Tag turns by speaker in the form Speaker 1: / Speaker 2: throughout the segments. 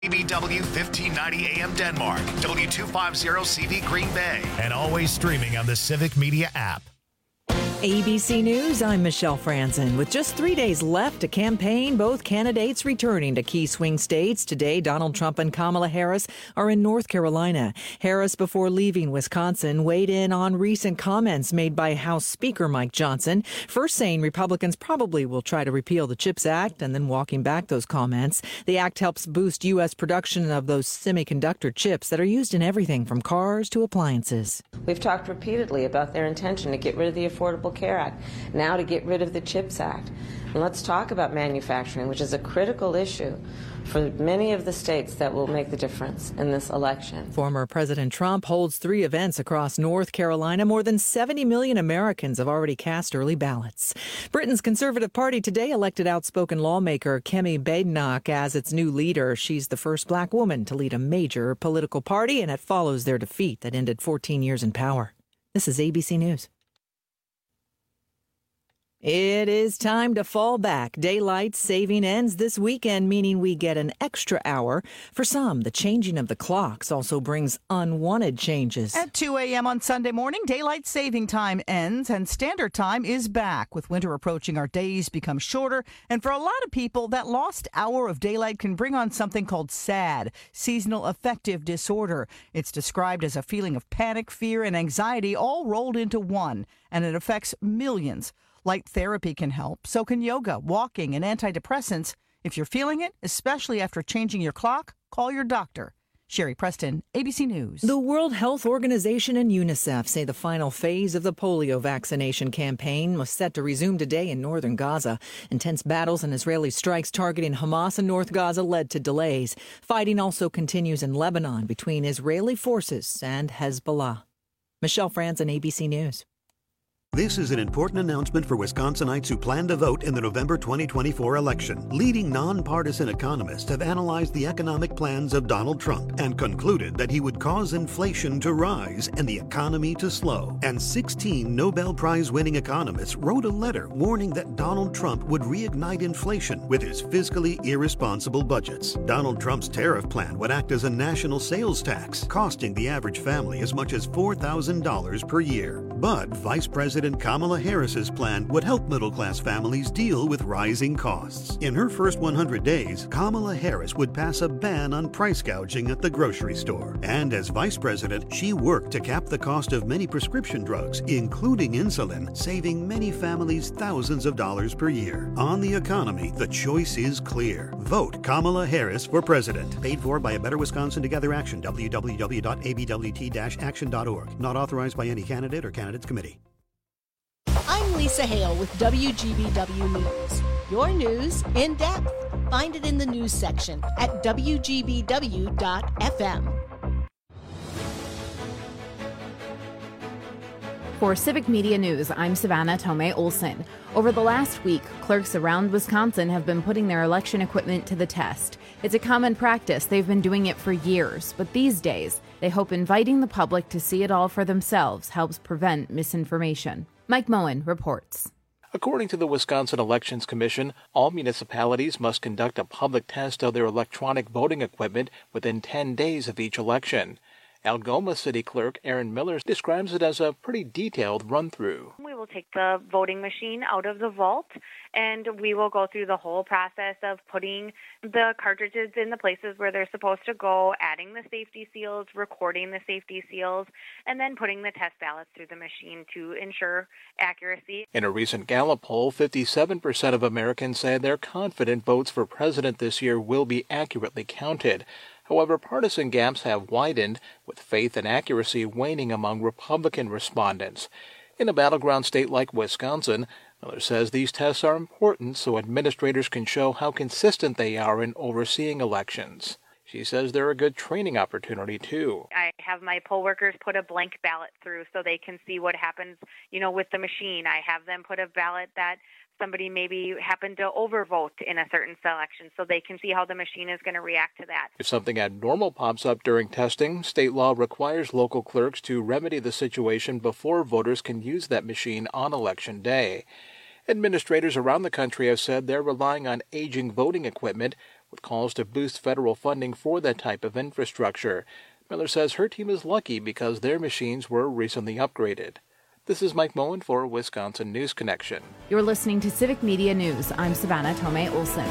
Speaker 1: BBW 1590 AM Denmark, W250CV Green Bay, and always streaming on the Civic Media app.
Speaker 2: ABC News, I'm Michelle Franzen. With just 3 days left to campaign, both candidates returning to key swing states. Today, Donald Trump and Kamala Harris are in North Carolina. Harris, before leaving Wisconsin, weighed in on recent comments made by House Speaker Mike Johnson, first saying Republicans probably will try to repeal the CHIPS Act and then walking back those comments. The act helps boost U.S. production of those semiconductor chips that are used in everything from cars to appliances.
Speaker 3: We've talked repeatedly about their intention to get rid of the Affordable Care Act, now to get rid of the CHIPS Act. And let's talk about manufacturing, which is a critical issue for many of the states that will make the difference in this election.
Speaker 2: Former President Trump holds 3 events across North Carolina. More than 70 million Americans have already cast early ballots. Britain's Conservative Party today elected outspoken lawmaker Kemi Badenoch as its new leader. She's the first black woman to lead a major political party, and it follows their defeat that ended 14 years in power. This is ABC News. It is time to fall back. Daylight saving ends this weekend, meaning we get an extra hour. For some, the changing of the clocks also brings unwanted changes.
Speaker 4: At 2 a.m. on Sunday morning, daylight saving time ends and standard time is back. With winter approaching, our days become shorter. And for a lot of people, that lost hour of daylight can bring on something called SAD, seasonal affective disorder. It's described as a feeling of panic, fear, and anxiety all rolled into one, and it affects millions. Light therapy can help. So can yoga, walking, and antidepressants. If you're feeling it, especially after changing your clock, call your doctor. Sherry Preston, ABC News.
Speaker 2: The World Health Organization and UNICEF say the final phase of the polio vaccination campaign was set to resume today in northern Gaza. Intense battles and Israeli strikes targeting Hamas in North Gaza led to delays. Fighting also continues in Lebanon between Israeli forces and Hezbollah. Michelle Franzen, ABC News.
Speaker 5: This is an important announcement for Wisconsinites who plan to vote in the November 2024 election. Leading nonpartisan economists have analyzed the economic plans of Donald Trump and concluded that he would cause inflation to rise and the economy to slow. And 16 Nobel Prize-winning economists wrote a letter warning that Donald Trump would reignite inflation with his fiscally irresponsible budgets. Donald Trump's tariff plan would act as a national sales tax, costing the average family as much as $4,000 per year. But Vice President Kamala Harris's plan would help middle-class families deal with rising costs. In her first 100 days, Kamala Harris would pass a ban on price gouging at the grocery store. And as vice president, she worked to cap the cost of many prescription drugs, including insulin, saving many families thousands of dollars per year. On the economy, the choice is clear. Vote Kamala Harris for president. Paid for by A Better Wisconsin Together Action, www.abwt-action.org. Not authorized by any candidate or candidates committee.
Speaker 6: I'm Lisa Hale with WGBW News. Your news in depth. Find it in the news section at WGBW.FM.
Speaker 7: For Civic Media News, I'm Savannah Tomei Olson. Over the last week, clerks around Wisconsin have been putting their election equipment to the test. It's a common practice. They've been doing it for years. But these days, they hope inviting the public to see it all for themselves helps prevent misinformation. Mike Moen reports.
Speaker 8: According to the Wisconsin Elections Commission, all municipalities must conduct a public test of their electronic voting equipment within 10 days of each election. Algoma City Clerk Erin Miller describes it as a pretty detailed run-through.
Speaker 9: We will take the voting machine out of the vault, and we will go through the whole process of putting the cartridges in the places where they're supposed to go, adding the safety seals, recording the safety seals, and then putting the test ballots through the machine to ensure accuracy.
Speaker 8: In a recent Gallup poll, 57% of Americans said they're confident votes for president this year will be accurately counted. However, partisan gaps have widened, with faith and accuracy waning among Republican respondents. In a battleground state like Wisconsin, Miller says these tests are important so administrators can show how consistent they are in overseeing elections. She says they're a good training opportunity, too.
Speaker 9: I have my poll workers put a blank ballot through so they can see what happens, with the machine. I have them put a ballot that somebody maybe happened to overvote in a certain selection so they can see how the machine is going to react to that.
Speaker 8: If something abnormal pops up during testing, state law requires local clerks to remedy the situation before voters can use that machine on Election Day. Administrators around the country have said they're relying on aging voting equipment, with calls to boost federal funding for that type of infrastructure. Miller says her team is lucky because their machines were recently upgraded. This is Mike Moen for Wisconsin News Connection.
Speaker 7: You're listening to Civic Media News. I'm Savannah Tomei Olson.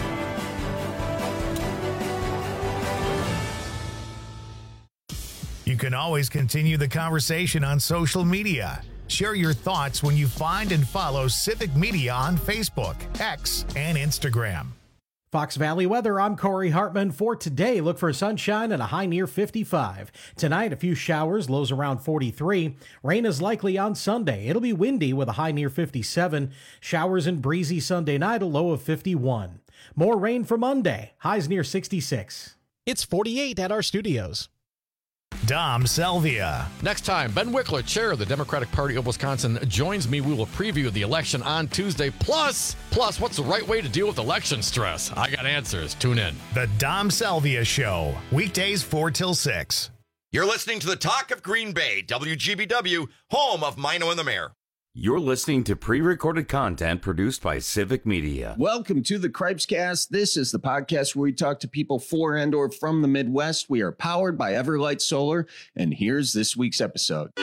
Speaker 1: You can always continue the conversation on social media. Share your thoughts when you find and follow Civic Media on Facebook, X, and Instagram.
Speaker 10: Fox Valley weather, I'm Corey Hartman. For today, look for sunshine and a high near 55. Tonight, a few showers, lows around 43. Rain is likely on Sunday. It'll be windy with a high near 57. Showers and breezy Sunday night, a low of 51. More rain for Monday, highs near 66.
Speaker 11: It's 48 at our studios.
Speaker 1: Dom Selvia.
Speaker 12: Next time, Ben Wickler, chair of the Democratic Party of Wisconsin, joins me. We will preview the election on Tuesday. Plus, what's the right way to deal with election stress? I got answers. Tune in.
Speaker 1: The Dom Selvia Show, weekdays 4 till 6.
Speaker 13: You're listening to the Talk of Green Bay, WGBW, home of Mino and the Mayor.
Speaker 14: You're listening to pre-recorded content produced by Civic Media.
Speaker 15: Welcome to the Cripescast. This is the podcast where we talk to people for and or from the Midwest. We are powered by Everlight Solar, and here's this week's episode.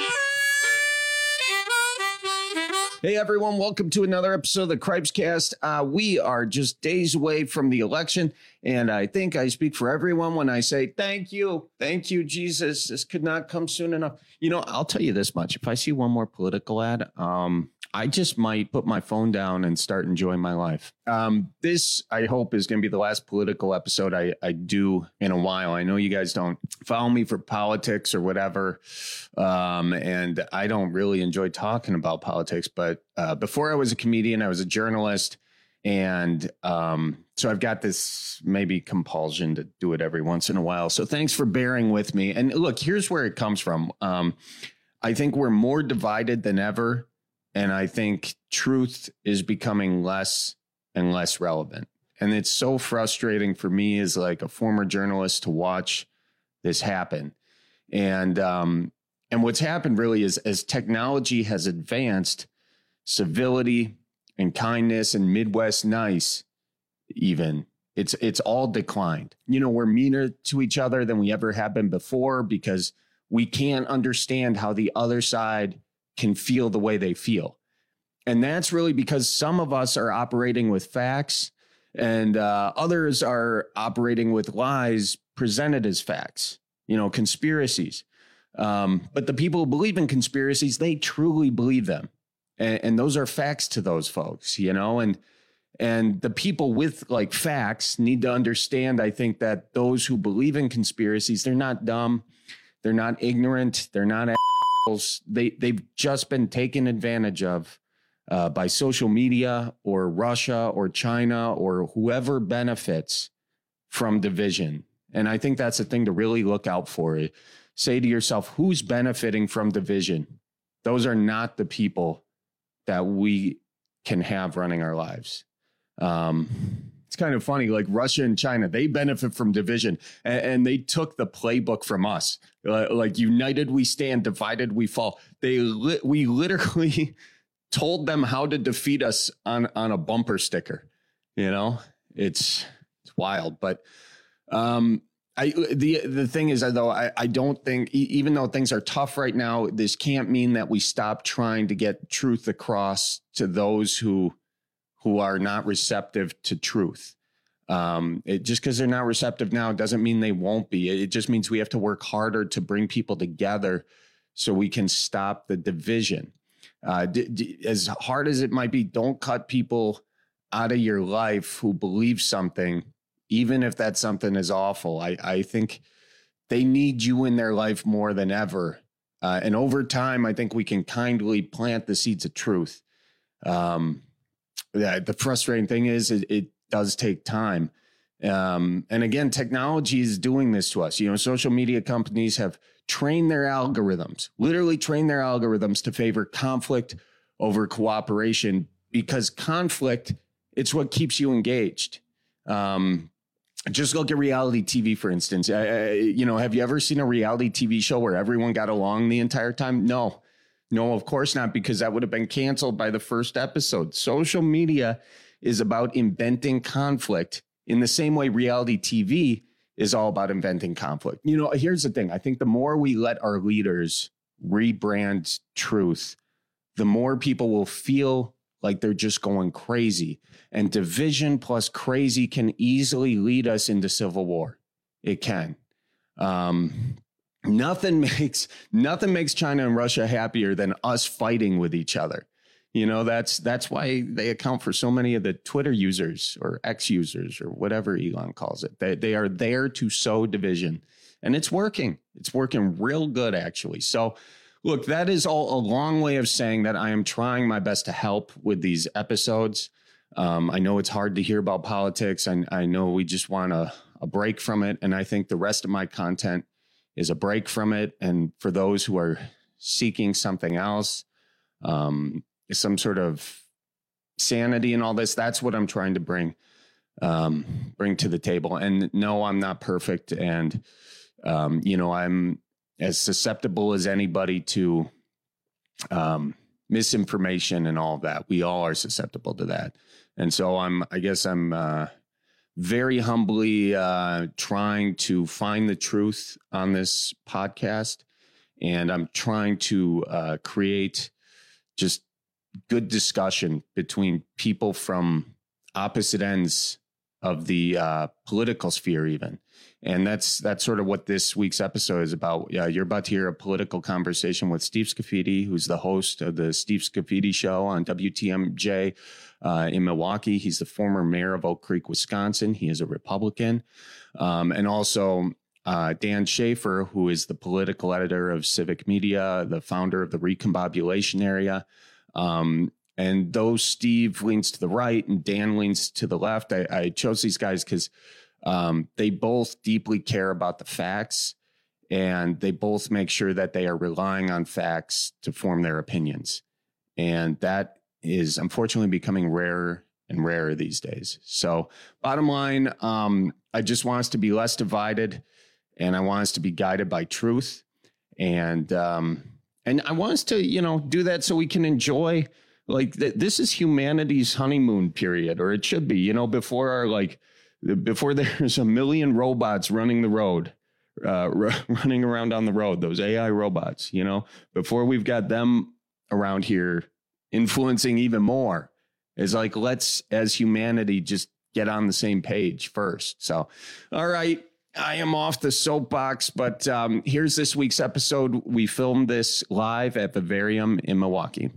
Speaker 15: Hey everyone, welcome to another episode of the Cripescast. We are just days away from the election, and I think I speak for everyone when I say thank you, Jesus. This could not come soon enough. You know, I'll tell you this much: if I see one more political ad, I just might put my phone down and start enjoying my life. This, I hope, is going to be the last political episode I do in a while. I know you guys don't follow me for politics or whatever, and I don't really enjoy talking about politics. But before I was a comedian, I was a journalist. And so I've got this maybe compulsion to do it every once in a while. So thanks for bearing with me. And look, here's where it comes from. I think we're more divided than ever. And I think truth is becoming less and less relevant. And it's so frustrating for me as like a former journalist to watch this happen. And what's happened really is as technology has advanced, civility and kindness and Midwest nice, even it's all declined. You know, we're meaner to each other than we ever have been before because we can't understand how the other side can feel the way they feel. And that's really because some of us are operating with facts and others are operating with lies presented as facts, you know, conspiracies. But the people who believe in conspiracies, they truly believe them. And those are facts to those folks, you know, and the people with like facts need to understand, I think, that those who believe in conspiracies, they're not dumb. They're not ignorant. They're not assholes. They've just been taken advantage of by social media or Russia or China or whoever benefits from division. And I think that's a thing to really look out for. Say to yourself, who's benefiting from division? Those are not the people that we can have running our lives. It's kind of funny, like Russia and China, they benefit from division and they took the playbook from us. Like united we stand, divided we fall. We literally told them how to defeat us on a bumper sticker. You know, it's wild. But the thing is, though, I don't think, even though things are tough right now, this can't mean that we stop trying to get truth across to those who are not receptive to truth. Just because they're not receptive now doesn't mean they won't be. It just means we have to work harder to bring people together so we can stop the division. As hard as it might be, don't cut people out of your life who believe something, even if that something is awful. I think they need you in their life more than ever. And over time, I think we can kindly plant the seeds of truth. The frustrating thing is it does take time. And again, technology is doing this to us. You know, social media companies have trained their algorithms, literally trained their algorithms to favor conflict over cooperation, because conflict, it's what keeps you engaged. Just look at reality TV, for instance. You know, have you ever seen a reality TV show where everyone got along the entire time? No, of course not, because that would have been canceled by the first episode. Social media is about inventing conflict in the same way reality TV is all about inventing conflict. You know, here's the thing. I think the more we let our leaders rebrand truth, the more people will feel like they're just going crazy. And division plus crazy can easily lead us into civil war. It can. Nothing makes China and Russia happier than us fighting with each other. You know, that's why they account for so many of the Twitter users or X users or whatever Elon calls it. They are there to sow division, and it's working. It's working real good, actually. So, look, that is all a long way of saying that I am trying my best to help with these episodes. I know it's hard to hear about politics. I know we just want a break from it, and I think the rest of my content is a break from it. And for those who are seeking something else, some sort of sanity and all this, that's what I'm trying to bring to the table. And no, I'm not perfect. And, I'm as susceptible as anybody to misinformation and all of that. We all are susceptible to that. And so I'm very humbly trying to find the truth on this podcast. And I'm trying to create just good discussion between people from opposite ends of the political sphere even. And that's sort of what this week's episode is about. You're about to hear a political conversation with Steve Scafidi, who's the host of the Steve Scafidi Show on WTMJ in Milwaukee. He's the former mayor of Oak Creek, Wisconsin. He is a Republican. And also Dan Schaefer, who is the political editor of Civic Media, the founder of the Recombobulation Area. And though Steve leans to the right and Dan leans to the left, I chose these guys because they both deeply care about the facts, and they both make sure that they are relying on facts to form their opinions. And that is unfortunately becoming rarer and rarer these days. So bottom line, I just want us to be less divided, and I want us to be guided by truth. And I want us to, do that so we can enjoy, this is humanity's honeymoon period, or it should be, before there's a million robots running the road, running around on the road, those AI robots, before we've got them around here influencing even more. It's like, let's, as humanity, just get on the same page first. So, all right. I am off the soapbox, but here's this week's episode. We filmed this live at Vivarium in Milwaukee.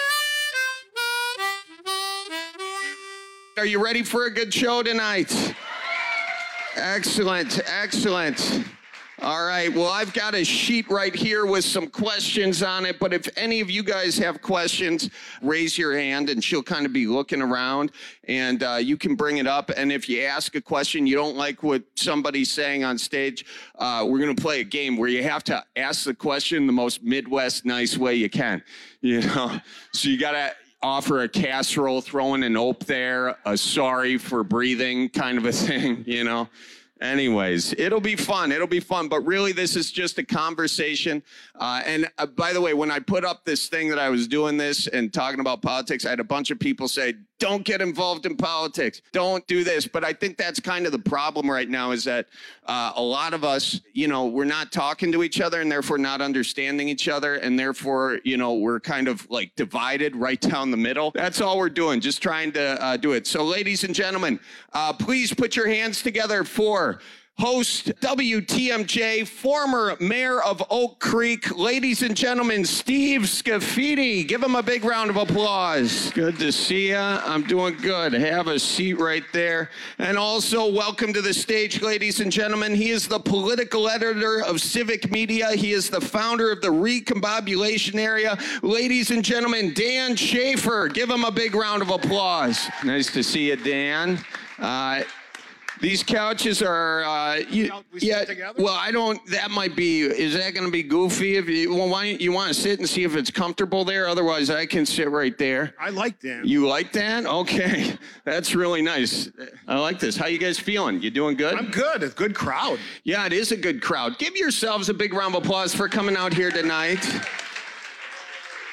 Speaker 15: Are you ready for a good show tonight? Excellent, excellent. All right, well, I've got a sheet right here with some questions on it, but if any of you guys have questions, raise your hand and she'll kind of be looking around and you can bring it up. And if you ask a question, you don't like what somebody's saying on stage, we're going to play a game where you have to ask the question the most Midwest nice way you can, So you got to offer a casserole, throw in an ope there, a sorry for breathing kind of a thing, Anyways, it'll be fun. But really, this is just a conversation. And by the way, when I put up this thing that I was doing this and talking about politics, I had a bunch of people say, don't get involved in politics. Don't do this. But I think that's kind of the problem right now is that a lot of us, we're not talking to each other and therefore not understanding each other. And therefore, we're kind of like divided right down the middle. That's all we're doing, just trying to do it. So ladies and gentlemen, please put your hands together for host WTMJ, former mayor of Oak Creek, ladies and gentlemen, Steve Scafidi. Give him a big round of applause. Good to see ya. I'm doing good. Have a seat right there. And also welcome to the stage, ladies and gentlemen. He is the political editor of Civic Media. He is the founder of the Recombobulation Area. Ladies and gentlemen, Dan Schaefer. Give him a big round of applause. Nice to see you, Dan. These couches are, well, that might be, is that going to be goofy? Why you want to sit and see if it's comfortable there? Otherwise, I can sit right there.
Speaker 16: I like that.
Speaker 15: You like that? Okay. That's really nice. I like this. How you guys feeling? You doing good?
Speaker 16: I'm good. It's a good crowd.
Speaker 15: Yeah, it is a good crowd. Give yourselves a big round of applause for coming out here tonight.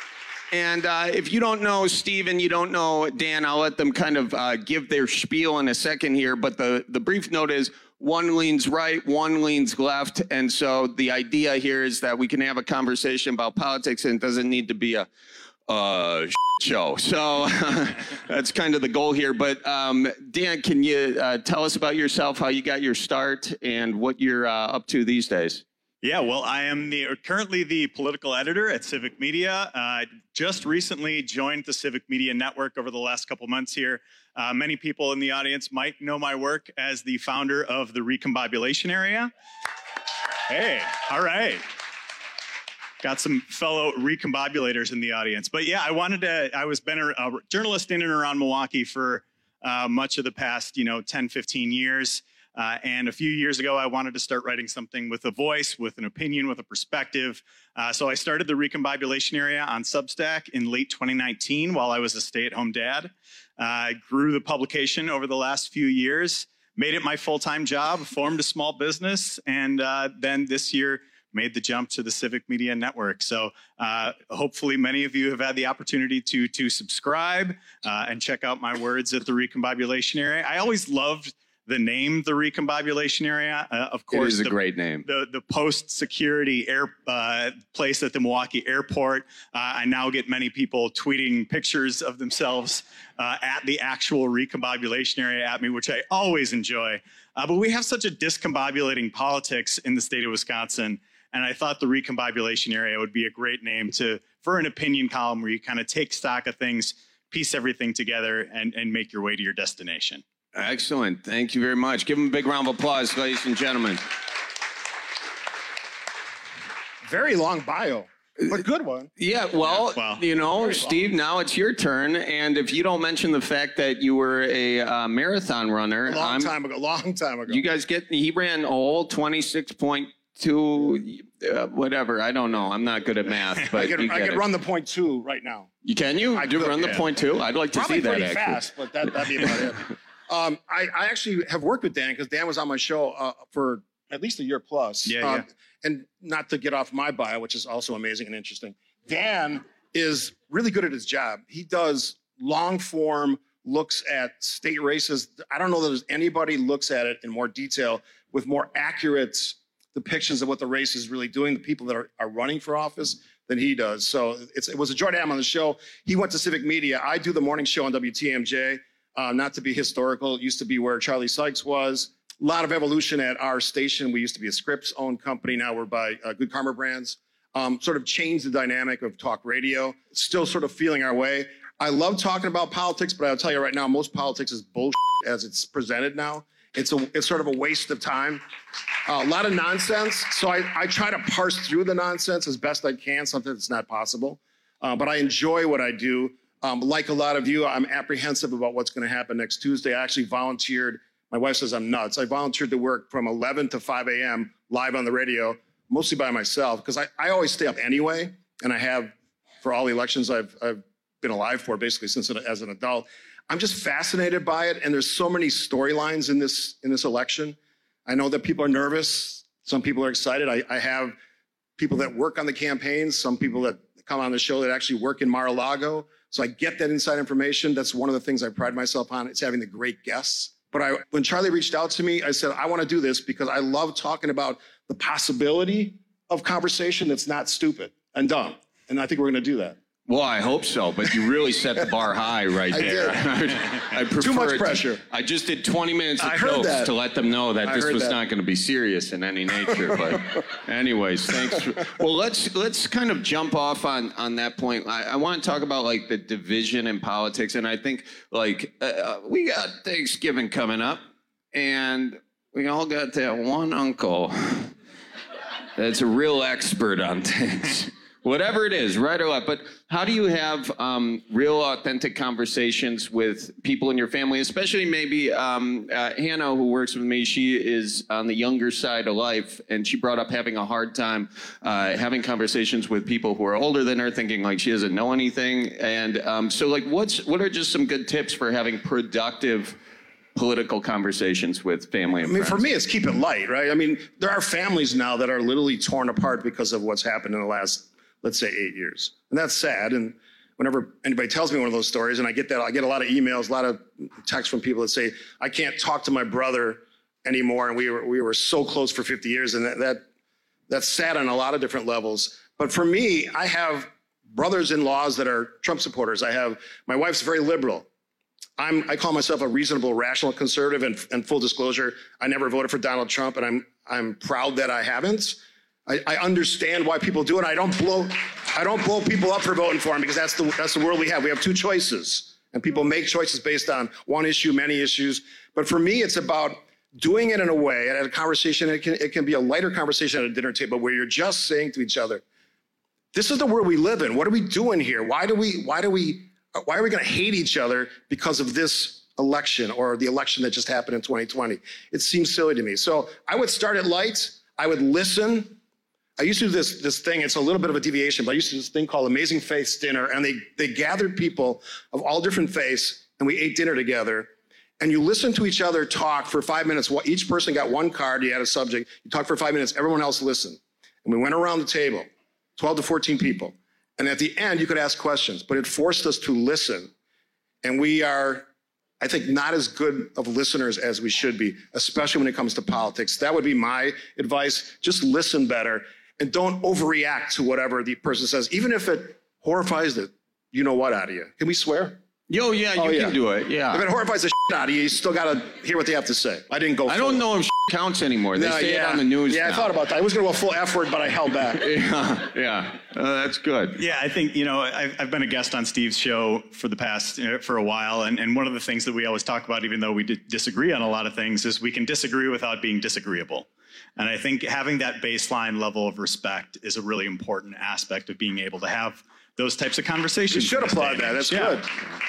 Speaker 15: And if you don't know Steve and you don't know Dan, I'll let them kind of give their spiel in a second here. But the brief note is one leans right, one leans left. And so the idea here is that we can have a conversation about politics and it doesn't need to be a show. So that's kind of the goal here. But Dan, can you tell us about yourself, how you got your start and what you're up to these days?
Speaker 16: Yeah, well, I am currently the political editor at Civic Media. Just recently joined the Civic Media Network over the last couple months here. Many people in the audience might know my work as the founder of the Recombobulation Area. Hey, all right. Got some fellow recombobulators in the audience. But yeah, I was been a journalist in and around Milwaukee for much of the past, 10, 15 years. And a few years ago, I wanted to start writing something with a voice, with an opinion, with a perspective. So I started the Recombobulation Area on Substack in late 2019 while I was a stay-at-home dad. I grew the publication over the last few years, made it my full-time job, formed a small business, and then this year made the jump to the Civic Media Network. So hopefully many of you have had the opportunity to subscribe and check out my words at the Recombobulation Area. I always loved the name, the Recombobulation Area. Of course,
Speaker 15: it is a great name.
Speaker 16: The post-security place at the Milwaukee airport. I now get many people tweeting pictures of themselves at the actual Recombobulation Area at me, which I always enjoy. But we have such a discombobulating politics in the state of Wisconsin. And I thought the Recombobulation Area would be a great name for an opinion column where you kind of take stock of things, piece everything together, and make your way to your destination.
Speaker 15: Excellent. Thank you very much. Give them a big round of applause, ladies and gentlemen.
Speaker 17: Very long bio, but good one.
Speaker 15: Yeah, well, Steve, now it's your turn. And if you don't mention the fact that you were a marathon runner.
Speaker 17: Long time ago.
Speaker 15: You guys he ran a whole 26.2, whatever. I don't know. I'm not good at math. But I could
Speaker 17: run the 0.2 right now.
Speaker 15: Can you? I do run the 0.2? I'd like to see that,
Speaker 17: actually. Probably fast, but that'd be about it. I actually have worked with Dan because Dan was on my show for at least a year plus.
Speaker 16: Yeah.
Speaker 17: And not to get off my bio, which is also amazing and interesting, Dan is really good at his job. He does long form looks at state races. I don't know that there's anybody looks at it in more detail with more accurate depictions of what the race is really doing, the people that are running for office, than he does. So it was a joy to have him on the show. He went to Civic Media. I do the morning show on WTMJ. Not to be historical, it used to be where Charlie Sykes was. A lot of evolution at our station. We used to be a Scripps-owned company. Now we're by Good Karma Brands. Sort of changed the dynamic of talk radio. Still sort of feeling our way. I love talking about politics, but I'll tell you right now, most politics is bullshit as it's presented now. It's sort of a waste of time. A lot of nonsense. So I try to parse through the nonsense as best I can. Sometimes it's not possible. But I enjoy what I do. Like a lot of you, I'm apprehensive about what's going to happen next Tuesday. I actually volunteered. My wife says I'm nuts. I volunteered to work from 11 to 5 a.m. live on the radio, mostly by myself, because I always stay up anyway, and I have for all the elections I've been alive for, basically since as an adult. I'm just fascinated by it, and there's so many storylines in this election. I know that people are nervous. Some people are excited. I have people that work on the campaigns, some people that come on the show that actually work in Mar-a-Lago. So I get that inside information. That's one of the things I pride myself on. It's having the great guests. But when Charlie reached out to me, I said, I want to do this because I love talking about the possibility of conversation that's not stupid and dumb. And I think we're going to do that.
Speaker 15: Well, I hope so, but you really set the bar high right there. I prefer
Speaker 17: too much pressure.
Speaker 15: I just did 20 minutes of jokes to let them know that this was not going to be serious in any nature. But anyways, thanks. Well, let's kind of jump off on that point. I want to talk about like the division in politics, and I think like we got Thanksgiving coming up, and we all got that one uncle that's a real expert on things. Whatever it is, right or left. But how do you have real, authentic conversations with people in your family, especially maybe Hannah, who works with me? She is on the younger side of life, and she brought up having a hard time having conversations with people who are older than her, thinking like she doesn't know anything. And so, like, what are just some good tips for having productive political conversations with family and friends?
Speaker 17: For me, it's keep it light, right? I mean, there are families now that are literally torn apart because of what's happened in the last, let's say, 8 years. And that's sad. And whenever anybody tells me one of those stories, and I get a lot of emails, a lot of texts from people that say, I can't talk to my brother anymore, and we were so close for 50 years, and that's sad on a lot of different levels. But for me, I have brothers-in-laws that are Trump supporters. My wife's very liberal. I call myself a reasonable, rational conservative, and full disclosure, I never voted for Donald Trump, and I'm proud that I haven't. I understand why people do it. I don't blow people up for voting for him, because that's the world we have. We have two choices, and people make choices based on one issue, many issues. But for me, it's about doing it in a way, at a conversation, it can be a lighter conversation at a dinner table where you're just saying to each other, this is the world we live in. What are we doing here? Why are we going to hate each other because of this election or the election that just happened in 2020? It seems silly to me. So I would start at light. I would listen. I used to do this thing. It's a little bit of a deviation, but I used to do this thing called Amazing Faiths Dinner, and they gathered people of all different faiths, and we ate dinner together. And you listen to each other talk for 5 minutes. Each person got one card. You had a subject. You talked for 5 minutes. Everyone else listened. And we went around the table, 12 to 14 people. And at the end, you could ask questions, but it forced us to listen. And we are, I think, not as good of listeners as we should be, especially when it comes to politics. That would be my advice. Just listen better and don't overreact to whatever the person says, even if it horrifies the you-know-what out of you. Can we swear?
Speaker 15: Yo, yeah, you can do it. Yeah.
Speaker 17: If it horrifies the shit out of you, you still got to hear what they have to say. I didn't go.
Speaker 15: I don't know if shit counts anymore. They say it on the news.
Speaker 17: Yeah,
Speaker 15: now.
Speaker 17: I thought about that. I was going to go full F word, but I held back.
Speaker 15: Yeah. That's good.
Speaker 16: Yeah, I think, I've been a guest on Steve's show for the past, for a while. And one of the things that we always talk about, even though we disagree on a lot of things, is we can disagree without being disagreeable. And I think having that baseline level of respect is a really important aspect of being able to have those types of conversations.
Speaker 17: You should applaud that. That's good.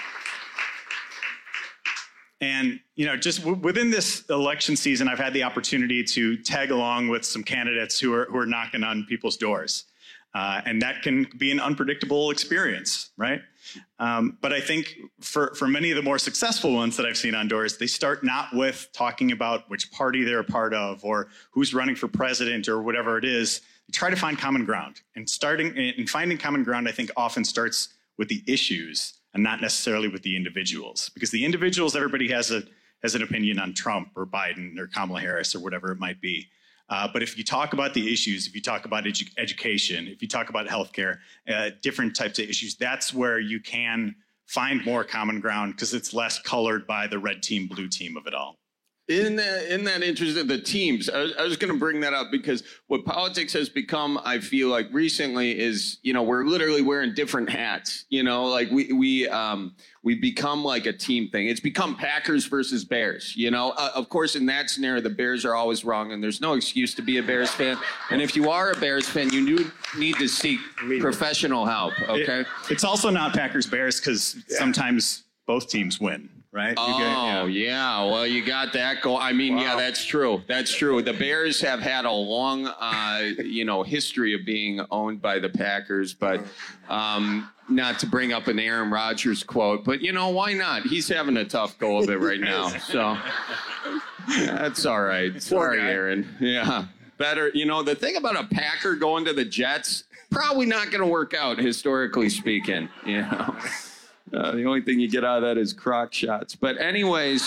Speaker 16: And, just within this election season, I've had the opportunity to tag along with some candidates who are knocking on people's doors. And that can be an unpredictable experience, right? But I think for many of the more successful ones that I've seen on doors, they start not with talking about which party they're a part of or who's running for president or whatever it is. They try to find common ground. And finding common ground, I think, often starts with the issues and not necessarily with the individuals. Because the individuals, everybody has an opinion on Trump or Biden or Kamala Harris or whatever it might be. But if you talk about the issues, if you talk about education, if you talk about healthcare, different types of issues, that's where you can find more common ground because it's less colored by the red team, blue team of it all.
Speaker 15: Isn't that interesting? The teams. I was going to bring that up because what politics has become, I feel like recently, is we're literally wearing different hats. Like we become like a team thing. It's become Packers versus Bears. Of course, in that scenario, the Bears are always wrong, and there's no excuse to be a Bears fan. And if you are a Bears fan, you do need to seek professional help. Okay.
Speaker 16: It's also not Packers Bears because sometimes both teams win. Right?
Speaker 15: Yeah. Well, you got that go. I mean, yeah, that's true. That's true. The Bears have had a long, history of being owned by the Packers, but not to bring up an Aaron Rodgers quote, but why not? He's having a tough go of it right now. So that's all right. Sorry, Aaron. Yeah. Better. The thing about a Packer going to the Jets, probably not going to work out, historically speaking, the only thing you get out of that is crock shots. But anyways,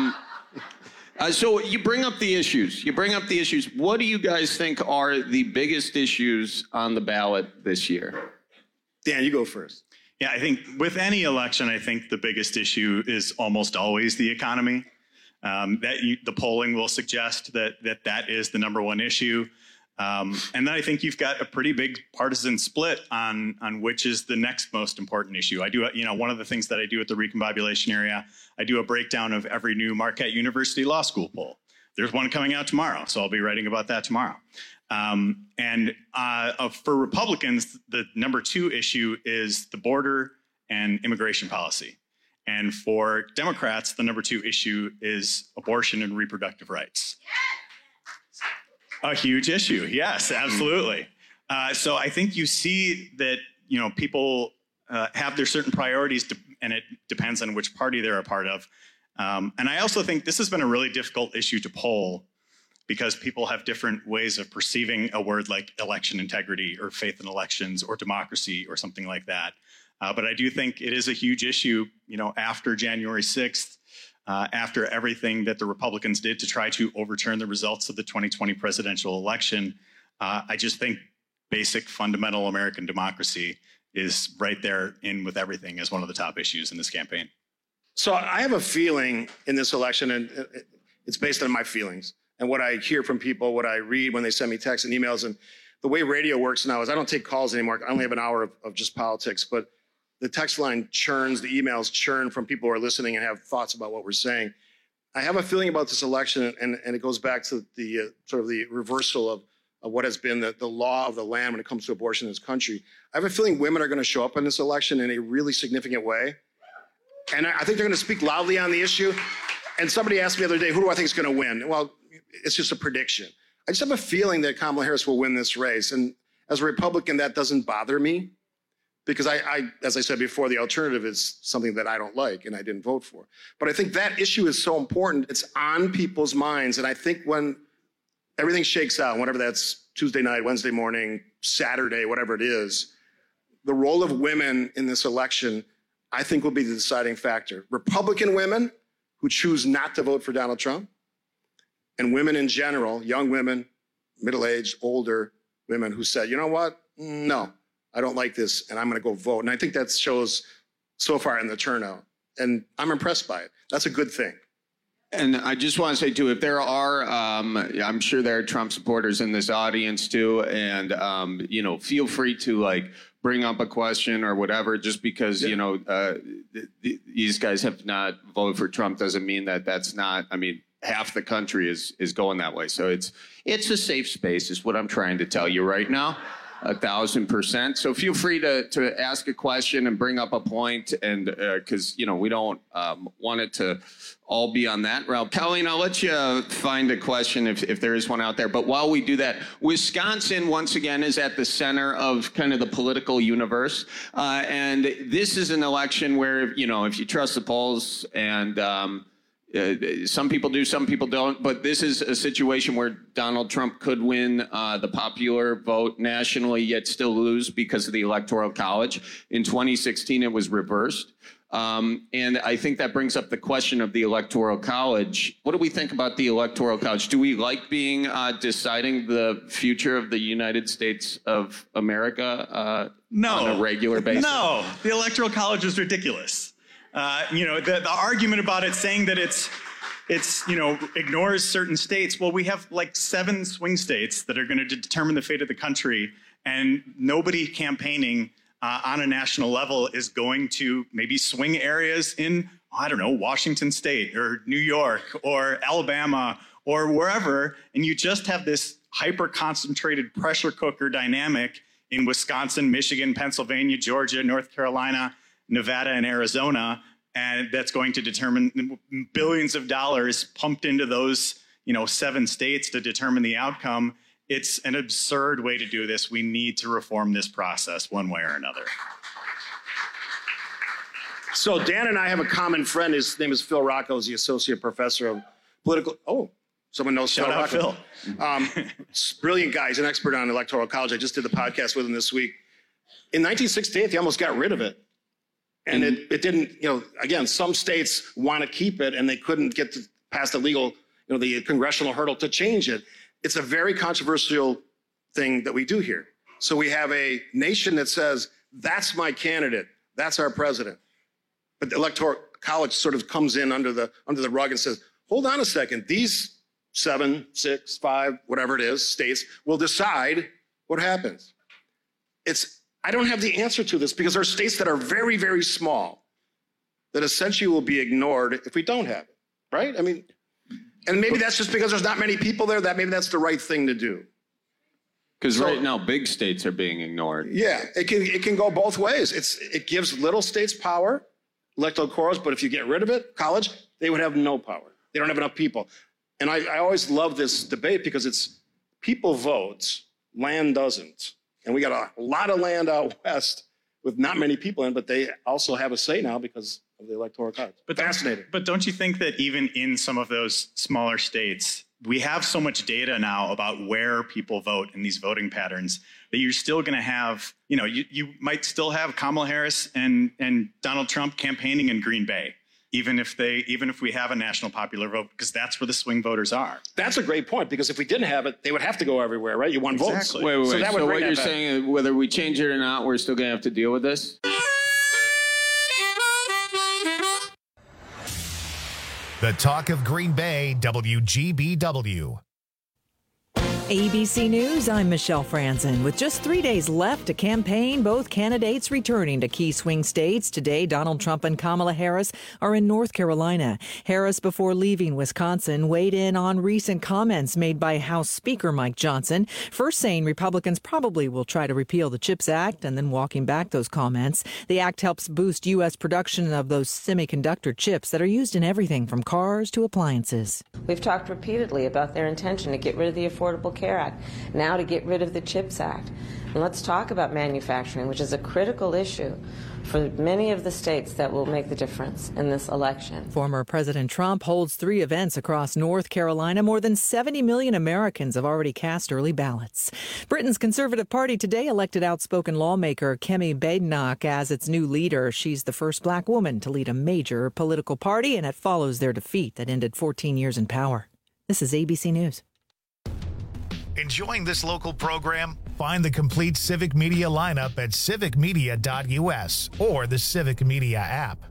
Speaker 15: so you bring up the issues. What do you guys think are the biggest issues on the ballot this year?
Speaker 17: Dan, you go first.
Speaker 16: Yeah, I think with any election, I think the biggest issue is almost always the economy. The polling will suggest that is the number one issue. And then I think you've got a pretty big partisan split on which is the next most important issue. I do, one of the things that I do at the Recombobulation area, I do a breakdown of every new Marquette University Law School poll. There's one coming out tomorrow, so I'll be writing about that tomorrow. For Republicans, the number two issue is the border and immigration policy. And for Democrats, the number two issue is abortion and reproductive rights. A huge issue. Yes, absolutely. So I think you see that, people have their certain priorities and it depends on which party they're a part of. And I also think this has been a really difficult issue to poll because people have different ways of perceiving a word like election integrity or faith in elections or democracy or something like that. But I do think it is a huge issue, after January 6th, after everything that the Republicans did to try to overturn the results of the 2020 presidential election. I just think basic fundamental American democracy is right there in with everything as one of the top issues in this campaign.
Speaker 17: So I have a feeling in this election, and it's based on my feelings and what I hear from people, what I read when they send me texts and emails. And the way radio works now is I don't take calls anymore. I only have an hour of just politics, but the text line churns, the emails churn from people who are listening and have thoughts about what we're saying. I have a feeling about this election, and it goes back to the sort of the reversal of what has been the law of the land when it comes to abortion in this country. I have a feeling women are going to show up in this election in a really significant way. And I think they're going to speak loudly on the issue. And somebody asked me the other day, who do I think is going to win? Well, it's just a prediction. I just have a feeling that Kamala Harris will win this race. And as a Republican, that doesn't bother me because I, as I said before, the alternative is something that I don't like and I didn't vote for. But I think that issue is so important. It's on people's minds. And I think when everything shakes out, whatever that's Tuesday night, Wednesday morning, Saturday, whatever it is, the role of women in this election, I think, will be the deciding factor. Republican women who choose not to vote for Donald Trump, and women in general, young women, middle-aged, older women who said, you know what? No, I don't like this, and I'm going to go vote. And I think that shows so far in the turnout. And I'm impressed by it. That's a good thing.
Speaker 15: And I just want to say, too, if there are, I'm sure there are Trump supporters in this audience, too, and, feel free to, bring up a question or whatever, just because, these guys have not voted for Trump doesn't mean that that's not, half the country is going that way. So it's a safe space is what I'm trying to tell you right now. 1,000%. So feel free to ask a question and bring up a point, and because we don't want it to all be on that route. Colleen, I'll let you find a question if there is one out there. But while we do that, Wisconsin once again is at the center of kind of the political universe, and this is an election where if you trust the polls and some people do, some people don't, but this is a situation where Donald Trump could win the popular vote nationally, yet still lose because of the Electoral College. In 2016, it was reversed. And I think that brings up the question of the Electoral College. What do we think about the Electoral College? Do we like being deciding the future of the United States of America on a regular basis?
Speaker 16: No, the Electoral College is ridiculous. The argument about it saying that it's ignores certain states. Well, we have 7 swing states that are going to determine the fate of the country, and nobody campaigning on a national level is going to maybe swing areas in, Washington State or New York or Alabama or wherever. And you just have this hyper concentrated pressure cooker dynamic in Wisconsin, Michigan, Pennsylvania, Georgia, North Carolina, Nevada, and Arizona, and that's going to determine billions of dollars pumped into those, 7 states to determine the outcome. It's an absurd way to do this. We need to reform this process one way or another.
Speaker 17: So Dan and I have a common friend. His name is Phil Rocco. He's the associate professor of political. Oh, someone knows Phil Rocco. Phil. Brilliant guy. He's an expert on Electoral College. I just did the podcast with him this week. In 1968, they almost got rid of it. And it didn't, again, some states want to keep it and they couldn't get past the legal, the congressional hurdle to change it. It's a very controversial thing that we do here. So we have a nation that says, that's my candidate. That's our president. But the Electoral College sort of comes in under the rug and says, hold on a second. These 7, 6, 5, whatever it is, states will decide what happens. I don't have the answer to this because there are states that are very, very small that essentially will be ignored if we don't have it, right? And maybe that's just because there's not many people there, that maybe that's the right thing to do.
Speaker 15: Because right now, big states are being ignored.
Speaker 17: Yeah, it can go both ways. It gives little states power, electoral college, but if you get rid of it, college, they would have no power. They don't have enough people. And I always love this debate because it's people vote, land doesn't. And we got a lot of land out west with not many people in, but they also have a say now because of the Electoral College.
Speaker 16: Fascinating. But don't you think that even in some of those smaller states, we have so much data now about where people vote in these voting patterns that you're still going to have, you might still have Kamala Harris and Donald Trump campaigning in Green Bay, even if we have a national popular vote, because that's where the swing voters are.
Speaker 18: That's a great point, because if we didn't have it, they would have to go everywhere, right? You want votes.
Speaker 15: Wait. So what you're saying is whether we change it or not, we're still going to have to deal with this?
Speaker 1: The talk of Green Bay, WGBW.
Speaker 2: ABC News, I'm Michelle Franzen. With just 3 days left to campaign, both candidates returning to key swing states. Today, Donald Trump and Kamala Harris are in North Carolina. Harris, before leaving Wisconsin, weighed in on recent comments made by House Speaker Mike Johnson, first saying Republicans probably will try to repeal the CHIPS Act and then walking back those comments. The act helps boost U.S. production of those semiconductor chips that are used in everything from cars to appliances.
Speaker 3: We've talked repeatedly about their intention to get rid of the Affordable Care Act, now to get rid of the CHIPS Act. And let's talk about manufacturing, which is a critical issue for many of the states that will make the difference in this election.
Speaker 2: Former President Trump holds 3 events across North Carolina. More than 70 million Americans have already cast early ballots. Britain's Conservative Party today elected outspoken lawmaker Kemi Badenoch as its new leader. She's the first black woman to lead a major political party, and it follows their defeat that ended 14 years in power. This is ABC News.
Speaker 1: Enjoying this local program? Find the complete Civic Media lineup at civicmedia.us or the Civic Media app.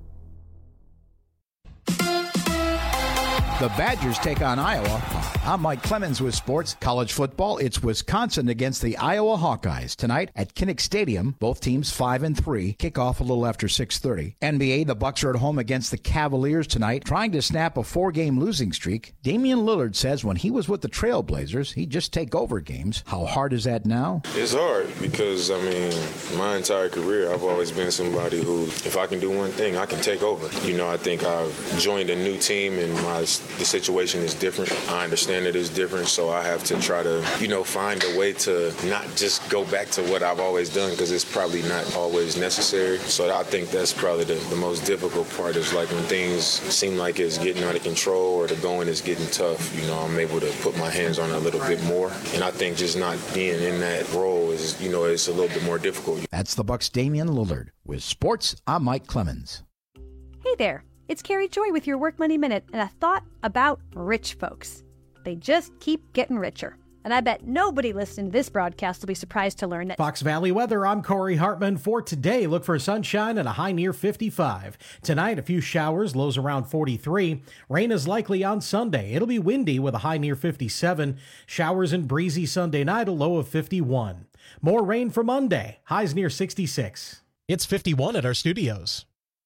Speaker 19: The Badgers take on Iowa. I'm Mike Clemens with sports. College football, it's Wisconsin against the Iowa Hawkeyes tonight at Kinnick Stadium. Both teams 5-3. Kickoff a little after 6:30. NBA, the Bucks are at home against the Cavaliers tonight, trying to snap a 4-game losing streak. Damian Lillard says when he was with the Trailblazers, he'd just take over games. How hard is that now?
Speaker 20: It's hard because, my entire career, I've always been somebody who, if I can do one thing, I can take over. I think I've joined a new team and the situation is different. I understand it is different, so I have to try to, find a way to not just go back to what I've always done, because it's probably not always necessary. So I think that's probably the most difficult part, is like when things seem like it's getting out of control or the going is getting tough, I'm able to put my hands on it a little bit more. And I think just not being in that role is, it's a little bit more difficult.
Speaker 19: That's the Bucks' Damian Lillard. With sports, I'm Mike Clemens.
Speaker 21: Hey there. It's Carrie Joy with your Work Money Minute, and a thought about rich folks. They just keep getting richer. And I bet nobody listening to this broadcast will be surprised to learn that...
Speaker 10: Fox Valley weather, I'm Corey Hartman. For today, look for sunshine and a high near 55. Tonight, a few showers, lows around 43. Rain is likely on Sunday. It'll be windy with a high near 57. Showers and breezy Sunday night, a low of 51. More rain for Monday, highs near 66.
Speaker 11: It's 51 at our studios.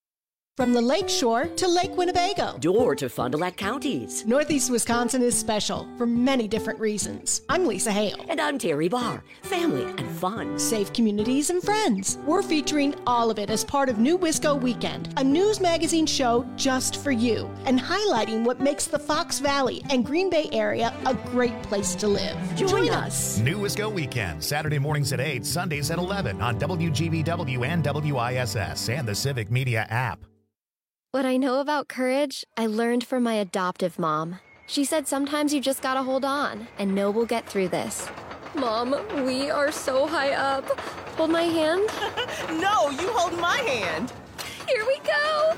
Speaker 6: From the Lake Shore to Lake Winnebago.
Speaker 22: Door to Fond du Lac counties.
Speaker 6: Northeast Wisconsin is special for many different reasons. I'm Lisa Hale.
Speaker 22: And I'm Terry Barr. Family and fun.
Speaker 6: Safe communities and friends. We're featuring all of it as part of New Wisco Weekend, a news magazine show just for you, and highlighting what makes the Fox Valley and Green Bay area a great place to live. Join us.
Speaker 1: New Wisco Weekend, Saturday mornings at 8, Sundays at 11 on WGBW and WISS and the Civic Media app.
Speaker 23: What I know about courage, I learned from my adoptive mom. She said sometimes you just gotta hold on and know we'll get through this. Mom, we are so high up. Hold my hand.
Speaker 24: No, you hold my hand.
Speaker 23: Here we go.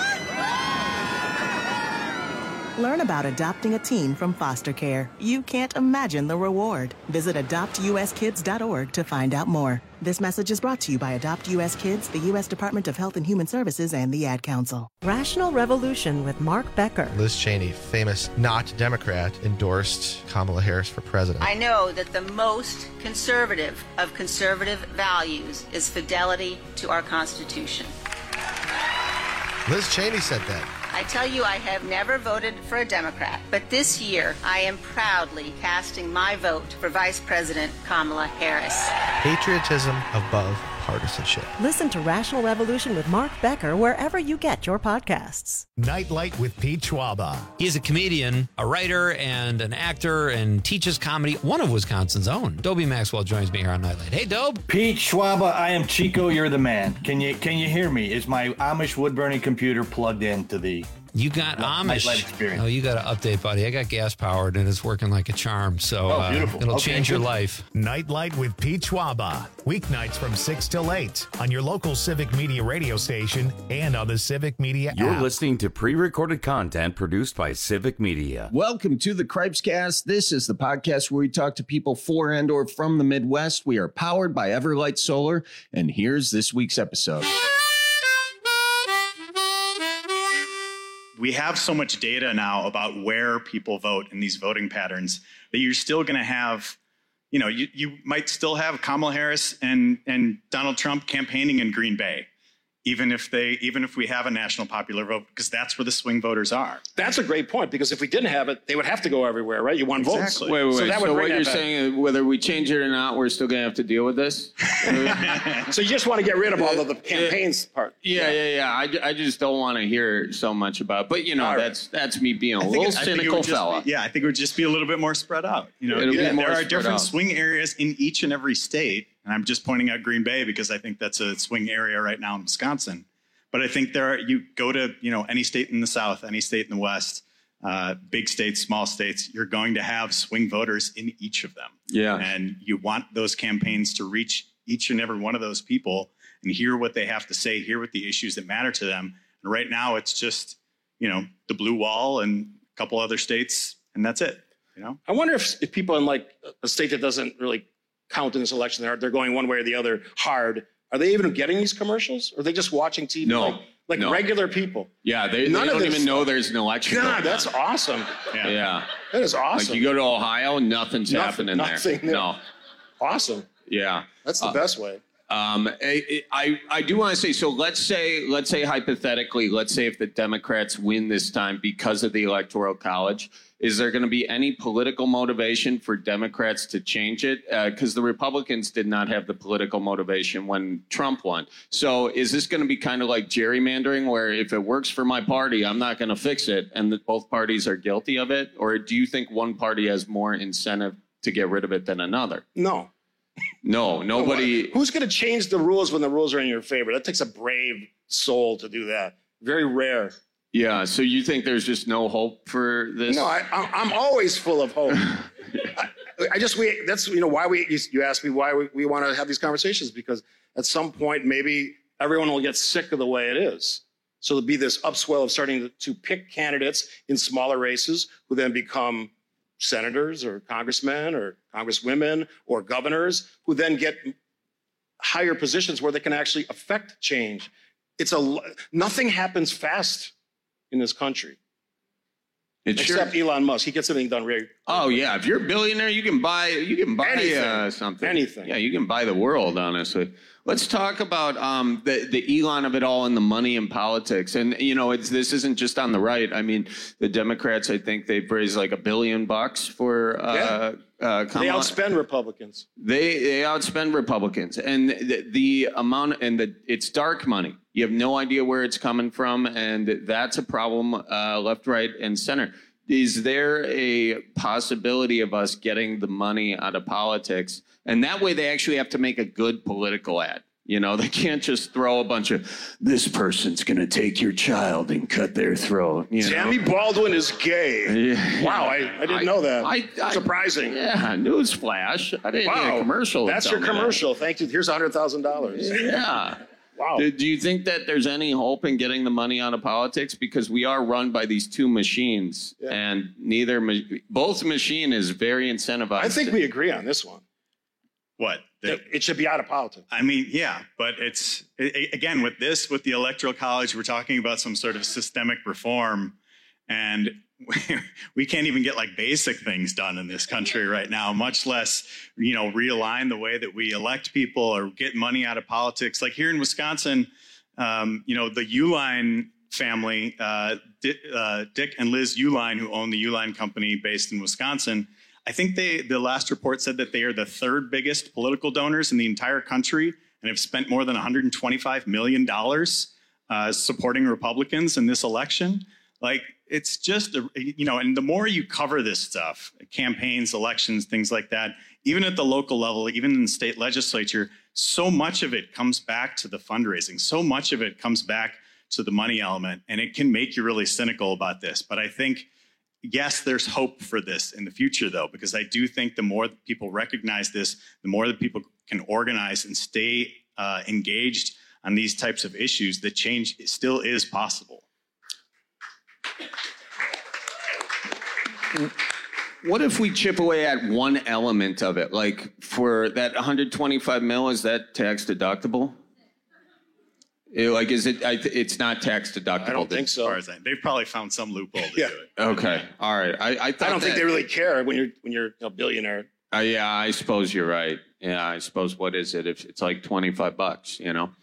Speaker 24: Learn about adopting a teen from foster care. You can't imagine the reward. Visit adoptuskids.org to find out more. This message is brought to you by Adopt U.S. Kids, the U.S. Department of Health and Human Services, and the Ad Council.
Speaker 25: Rational Revolution with Mark Becker.
Speaker 26: Liz Cheney, famous not Democrat, endorsed Kamala Harris for president.
Speaker 27: I know that the most conservative of conservative values is fidelity to our Constitution.
Speaker 26: Liz Cheney said that.
Speaker 27: I tell you, I have never voted for a Democrat, but this year I am proudly casting my vote for Vice President Kamala Harris.
Speaker 26: Patriotism above partisanship.
Speaker 25: Listen to Rational Revolution with Mark Becker wherever you get your podcasts.
Speaker 1: Nightlight with Pete Schwaba.
Speaker 28: He is a comedian, a writer, and an actor, and teaches comedy. One of Wisconsin's own. Dobie Maxwell joins me here on Nightlight. Hey, Dobe.
Speaker 29: Pete Schwaba, I am Chico. You're the man. Can you hear me? Is my Amish wood burning computer plugged into the
Speaker 28: You got Amish.
Speaker 18: Nightlight experience.
Speaker 28: Oh, you got to update, buddy. I got gas powered and it's working like a charm. So
Speaker 18: beautiful.
Speaker 28: It'll change your life.
Speaker 1: Nightlight with Pete Schwaba. Weeknights from 6 till 8 on your local Civic Media radio station and on the Civic Media
Speaker 4: You're
Speaker 1: app.
Speaker 4: listening to pre-recorded content produced by Civic Media.
Speaker 15: Welcome to the Cripescast. This is the podcast where we talk to people for and or from the Midwest. We are powered by Everlight Solar, and here's this week's episode.
Speaker 16: We have so much data now about where people vote in these voting patterns that you're still going to have, you might still have Kamala Harris and Donald Trump campaigning in Green Bay, even if we have a national popular vote, because that's where the swing voters are.
Speaker 18: That's a great point, because if we didn't have it, they would have to go everywhere, right? You want votes.
Speaker 15: Wait. So what you're saying is whether we change it or not, we're still going to have to deal with this?
Speaker 18: So you just want to get rid of all of the campaigns part.
Speaker 15: Yeah. I just don't want to hear so much about it. But, that's me being a little cynical fella.
Speaker 16: I think it would just be a little bit more spread out. There are different swing areas in each and every state. And I'm just pointing out Green Bay because I think that's a swing area right now in Wisconsin. But I think you go to, any state in the South, any state in the West, big states, small states, you're going to have swing voters in each of them.
Speaker 15: Yeah.
Speaker 16: And you want those campaigns to reach each and every one of those people and hear what they have to say, hear what the issues that matter to them. And right now it's just, the blue wall and a couple other states, and that's it.
Speaker 18: I wonder if people in like a state that doesn't really count in this election, they're going one way or the other hard. Are they even getting these commercials? Or are they just watching TV?
Speaker 15: No.
Speaker 18: Like regular people?
Speaker 15: Yeah, they don't even know there's an election.
Speaker 18: God, that's awesome.
Speaker 15: Yeah.
Speaker 18: That is awesome.
Speaker 15: Like you go to Ohio, nothing's happening there. No.
Speaker 18: Awesome.
Speaker 15: Yeah.
Speaker 18: That's the best way.
Speaker 15: I do want to say, so let's say hypothetically, let's say if the Democrats win this time because of the Electoral College, is there going to be any political motivation for Democrats to change it? Because the Republicans did not have the political motivation when Trump won. So is this going to be kind of like gerrymandering, where if it works for my party, I'm not going to fix it, and that both parties are guilty of it? Or do you think one party has more incentive to get rid of it than another?
Speaker 18: No,
Speaker 15: nobody.
Speaker 18: Who's going to change the rules when the rules are in your favor? That takes a brave soul to do that. Very rare.
Speaker 15: Yeah, so you think there's just no hope for this?
Speaker 18: No, I'm always full of hope. That's why you asked me why we want to have these conversations, because at some point maybe everyone will get sick of the way it is. So there'll be this upswell of starting to pick candidates in smaller races who then become senators or congressmen or congresswomen or governors, who then get higher positions where they can actually affect change. Nothing happens fast in this country. Except Elon Musk. He gets everything done right.
Speaker 15: Oh yeah, if you're a billionaire, you can buy anything. Something.
Speaker 18: Anything.
Speaker 15: Yeah, you can buy the world, honestly. Let's talk about the Elon of it all and the money in politics. And this isn't just on the right. I mean, the Democrats, I think they've raised like $1 billion for
Speaker 18: they outspend Republicans.
Speaker 15: They outspend Republicans, and the amount it's dark money. You have no idea where it's coming from, and that's a problem. Left, right, and center. Is there a possibility of us getting the money out of politics? And that way, they actually have to make a good political ad. They can't just throw a bunch of, this person's going to take your child and cut their throat.
Speaker 18: Tammy Baldwin is gay.
Speaker 15: Yeah.
Speaker 18: Wow, I didn't know that. Surprising.
Speaker 15: Yeah, newsflash. I didn't need a commercial.
Speaker 18: That's your commercial. Thank you. Here's $100,000.
Speaker 15: Yeah.
Speaker 18: Wow.
Speaker 15: Do you think that there's any hope in getting the money out of politics? Because we are run by these two machines, and both machine is very incentivized.
Speaker 18: I think we agree on this one.
Speaker 16: What?
Speaker 18: It should be out of politics.
Speaker 16: I mean, yeah, but again, with the Electoral College, we're talking about some sort of systemic reform, and we can't even get like basic things done in this country right now, much less, realign the way that we elect people or get money out of politics. Like here in Wisconsin, the Uline family, Dick and Liz Uline, who own the Uline company based in Wisconsin, I think the last report said that they are the third biggest political donors in the entire country and have spent more than $125 million supporting Republicans in this election. Like, it's just, and the more you cover this stuff, campaigns, elections, things like that, even at the local level, even in the state legislature, so much of it comes back to the fundraising. So much of it comes back to the money element. And it can make you really cynical about this. But I think, yes, there's hope for this in the future, though, because I do think the more that people recognize this, the more that people can organize and stay engaged on these types of issues, the change still is possible.
Speaker 15: What if we chip away at one element of it? Like for that 125 mil, is that tax deductible? It's not tax deductible.
Speaker 18: I don't think so.
Speaker 16: As far as they've probably found some loophole to do it.
Speaker 15: Okay. All right. I
Speaker 18: don't think they really care when you're a billionaire.
Speaker 15: Yeah, I suppose you're right. Yeah, I suppose what is it if it's like $25, you know?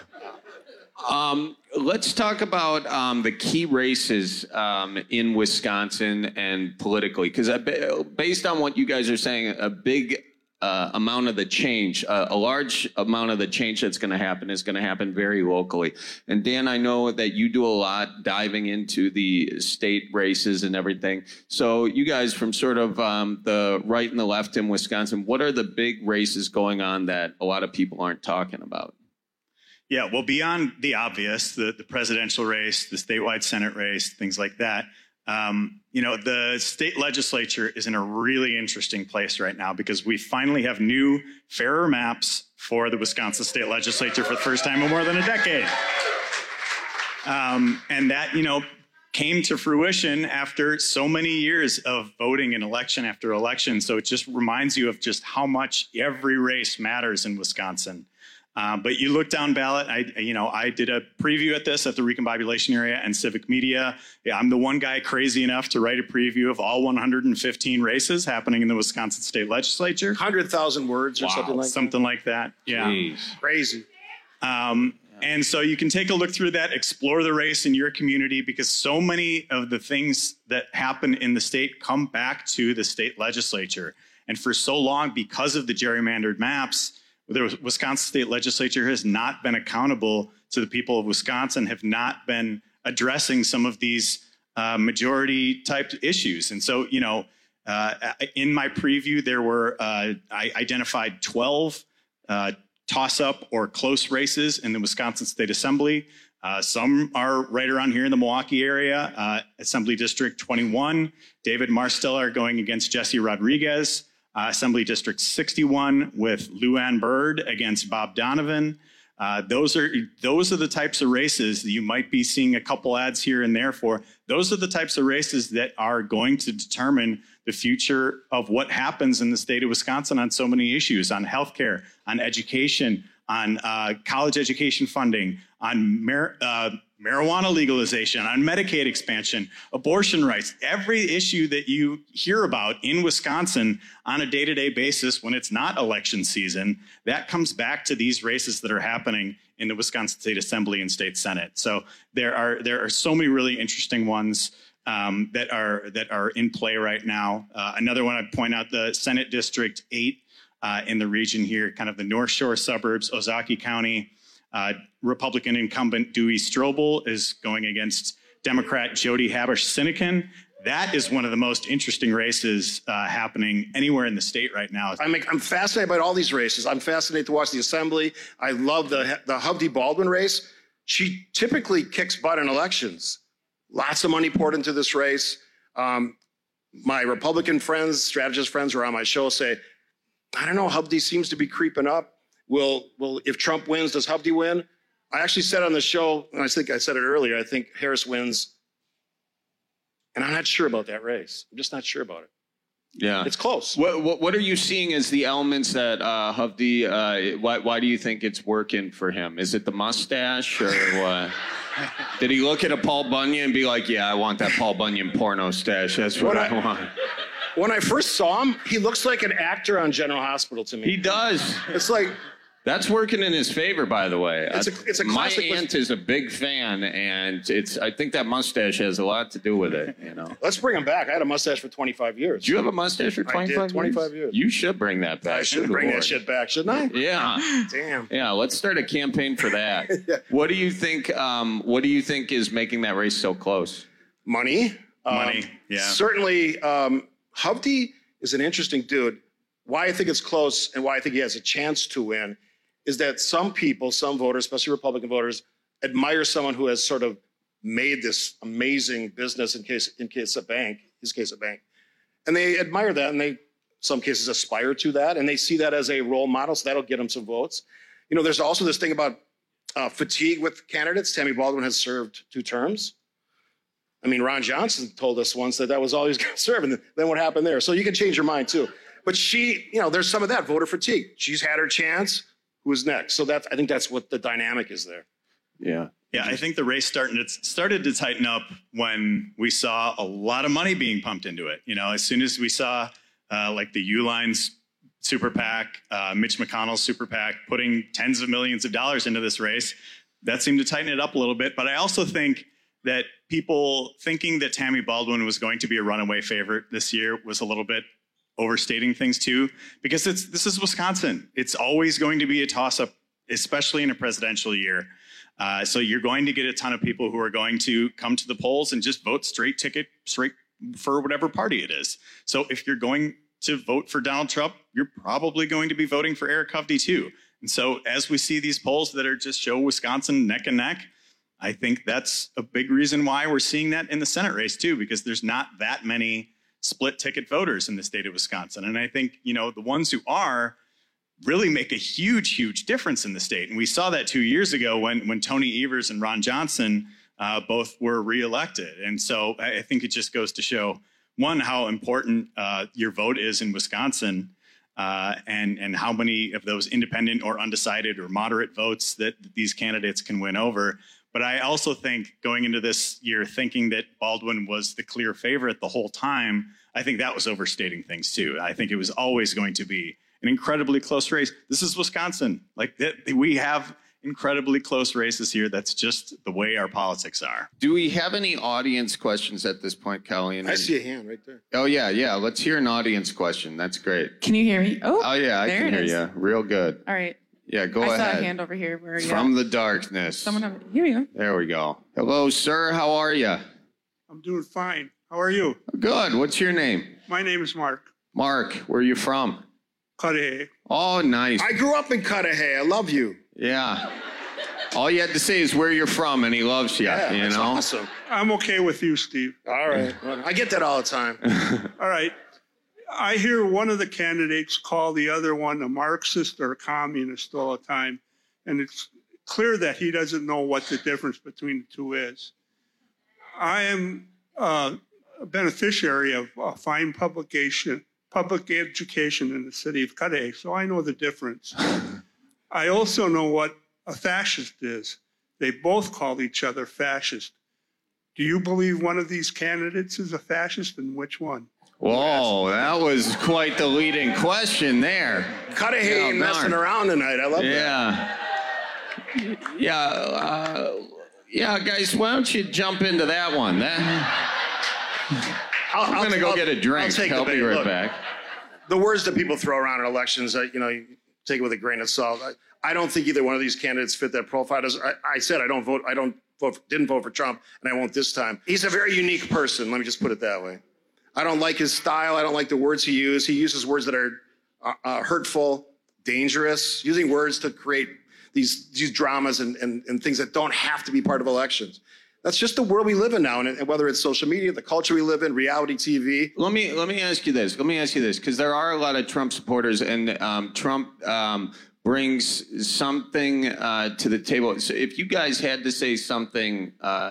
Speaker 15: Let's talk about the key races in Wisconsin and politically, because based on what you guys are saying, a big amount of the change, a large amount of the change that's going to happen is going to happen very locally. And Dan, I know that you do a lot diving into the state races and everything. So you guys from sort of the right and the left in Wisconsin, what are the big races going on that a lot of people aren't talking about?
Speaker 16: Yeah, well, beyond the obvious, the presidential race, the statewide Senate race, things like that, the state legislature is in a really interesting place right now because we finally have new, fairer maps for the Wisconsin state legislature for the first time in more than a decade. And that, came to fruition after so many years of voting in election after election. So it just reminds you of just how much every race matters in Wisconsin. But you look down ballot, I did a preview at this at the Recombobulation area and Civic Media. Yeah, I'm the one guy crazy enough to write a preview of all 115 races happening in the Wisconsin state legislature.
Speaker 18: 100,000 words or something like that.
Speaker 16: Yeah.
Speaker 18: Jeez. Crazy.
Speaker 16: And so you can take a look through that, explore the race in your community, because so many of the things that happen in the state come back to the state legislature. And for so long, because of the gerrymandered maps, the Wisconsin state legislature has not been accountable to the people of Wisconsin, have not been addressing some of these majority type issues. And so, in my preview, there were, I identified 12 toss-up or close races in the Wisconsin State Assembly. Some are right around here in the Milwaukee area. Assembly District 21, David Marsteller going against Jesse Rodriguez. Assembly District 61 with Lou Ann Bird against Bob Donovan. Those are the types of races that you might be seeing a couple ads here and there for. Those are the types of races that are going to determine the future of what happens in the state of Wisconsin on so many issues, on healthcare, on education, on college education funding, on marijuana legalization, on Medicaid expansion, abortion rights, every issue that you hear about in Wisconsin on a day-to-day basis when it's not election season, that comes back to these races that are happening in the Wisconsin State Assembly and State Senate. So there are so many really interesting ones that are in play right now. Another one I'd point out, the Senate District 8 in the region here, kind of the North Shore suburbs, Ozaukee County. Republican incumbent Dewey Strobel is going against Democrat Jody Habush-Sinekin. That is one of the most interesting races happening anywhere in the state right now.
Speaker 18: I'm fascinated by all these races. I'm fascinated to watch the Assembly. I love the Hovde Baldwin race. She typically kicks butt in elections. Lots of money poured into this race. My Republican friends, strategist friends who are on my show say, I don't know, Hovde seems to be creeping up. Will if Trump wins, does Hovde win? I actually said on the show, and I think I said it earlier, I think Harris wins. And I'm not sure about that race. I'm just not sure about it.
Speaker 15: Yeah.
Speaker 18: It's close.
Speaker 15: What are you seeing as the elements that Hovde, why do you think it's working for him? Is it the mustache or what? Did he look at a Paul Bunyan and be like, yeah, I want that Paul Bunyan porno stash. That's what I want.
Speaker 18: When I first saw him, he looks like an actor on General Hospital to me.
Speaker 15: He does.
Speaker 18: It's like...
Speaker 15: That's working in his favor, by the way.
Speaker 18: It's a
Speaker 15: my
Speaker 18: classic.
Speaker 15: aunt is a big fan, and I think that mustache has a lot to do with it.
Speaker 18: Let's bring him back. I had a mustache for 25 years.
Speaker 15: Did you have a mustache for 25 years?
Speaker 18: 25 years.
Speaker 15: You should bring that back.
Speaker 18: I should bring that shit back, shouldn't I?
Speaker 15: Yeah.
Speaker 18: Damn.
Speaker 15: Yeah. Let's start a campaign for that.
Speaker 18: Yeah.
Speaker 15: What do you think? What do you think is making that race so close?
Speaker 18: Money.
Speaker 16: Money. Yeah.
Speaker 18: Certainly, Hovde is an interesting dude. Why I think it's close and why I think he has a chance to win is that some people, some voters, especially Republican voters, admire someone who has sort of made this amazing business in his case a bank, and they admire that, and they, in some cases, aspire to that, and they see that as a role model, so that'll get them some votes. You know, there's also this thing about fatigue with candidates. Tammy Baldwin has served 2 terms. I mean, Ron Johnson told us once that was all he was going to serve, and then what happened there? So you can change your mind too. But she, you know, there's some of that voter fatigue. She's had her chance. Who's next? So I think that's what the dynamic is there.
Speaker 15: Yeah.
Speaker 16: Yeah, I think the race started to tighten up when we saw a lot of money being pumped into it. You know, as soon as we saw like the Uline's super PAC, Mitch McConnell's super PAC putting tens of millions of dollars into this race, that seemed to tighten it up a little bit. But I also think that people thinking that Tammy Baldwin was going to be a runaway favorite this year was a little bit overstating things too, because this is Wisconsin. It's always going to be a toss-up, especially in a presidential year. So you're going to get a ton of people who are going to come to the polls and just vote straight for whatever party it is. So if you're going to vote for Donald Trump, you're probably going to be voting for Eric Hovde too. And so as we see these polls that are just show Wisconsin neck and neck, I think that's a big reason why we're seeing that in the Senate race too, because there's not that many split ticket voters in the state of Wisconsin. And I think, you know, the ones who are really make a huge, huge difference in the state. And we saw that 2 years ago when Tony Evers and Ron Johnson both were reelected. And so I think it just goes to show, one, how important your vote is in Wisconsin, and how many of those independent or undecided or moderate votes that these candidates can win over. But I also think going into this year thinking that Baldwin was the clear favorite the whole time, I think that was overstating things too. I think it was always going to be an incredibly close race. This is Wisconsin. Like, we have incredibly close races here. That's just the way our politics are.
Speaker 15: Do we have any audience questions at this point, Kelly?
Speaker 18: I see a hand right there.
Speaker 15: Oh, yeah. Let's hear an audience question. That's great.
Speaker 5: Can you hear me? Oh,
Speaker 15: yeah, I can hear you. Real good.
Speaker 5: All right.
Speaker 15: Yeah, go ahead.
Speaker 5: I saw a hand over here. Where are you
Speaker 15: From
Speaker 5: at?
Speaker 15: the darkness.
Speaker 5: Here we go.
Speaker 15: There we go. Hello, sir. How are you?
Speaker 7: I'm doing fine. How are you?
Speaker 15: Good. What's your name?
Speaker 7: My name is Mark.
Speaker 15: Mark, where are you from?
Speaker 7: Cudahy.
Speaker 15: Oh, nice.
Speaker 18: I grew up in Cudahy. I love you.
Speaker 15: Yeah. All you had to say is where you're from, and he loves you.
Speaker 18: Yeah,
Speaker 15: you
Speaker 18: that's
Speaker 15: know?
Speaker 18: awesome.
Speaker 7: I'm okay with you, Steve.
Speaker 18: All right. Well, I get that all the time.
Speaker 7: All right. I hear one of the candidates call the other one a Marxist or a communist all the time, and it's clear that he doesn't know what the difference between the two is. I am a beneficiary of fine public education in the city of Cudahy, so I know the difference. I also know what a fascist is. They both call each other fascist. Do you believe one of these candidates is a fascist, and which one?
Speaker 15: Whoa, that was quite the leading question there.
Speaker 18: Cudahy ain't messing around tonight. I love that.
Speaker 15: Yeah, guys, why don't you jump into that one? I'm going to go get a drink. I'll be right back.
Speaker 18: The words that people throw around in elections, you take it with a grain of salt. I don't think either one of these candidates fit that profile. I said I didn't vote for Trump, and I won't this time. He's a very unique person. Let me just put it that way. I don't like his style. I don't like the words he uses. He uses words that are hurtful, dangerous, using words to create these dramas and things that don't have to be part of elections. That's just the world we live in now, and whether it's social media, the culture we live in, reality TV.
Speaker 15: Let me ask you this, because there are a lot of Trump supporters, and Trump brings something to the table. So if you guys had to say something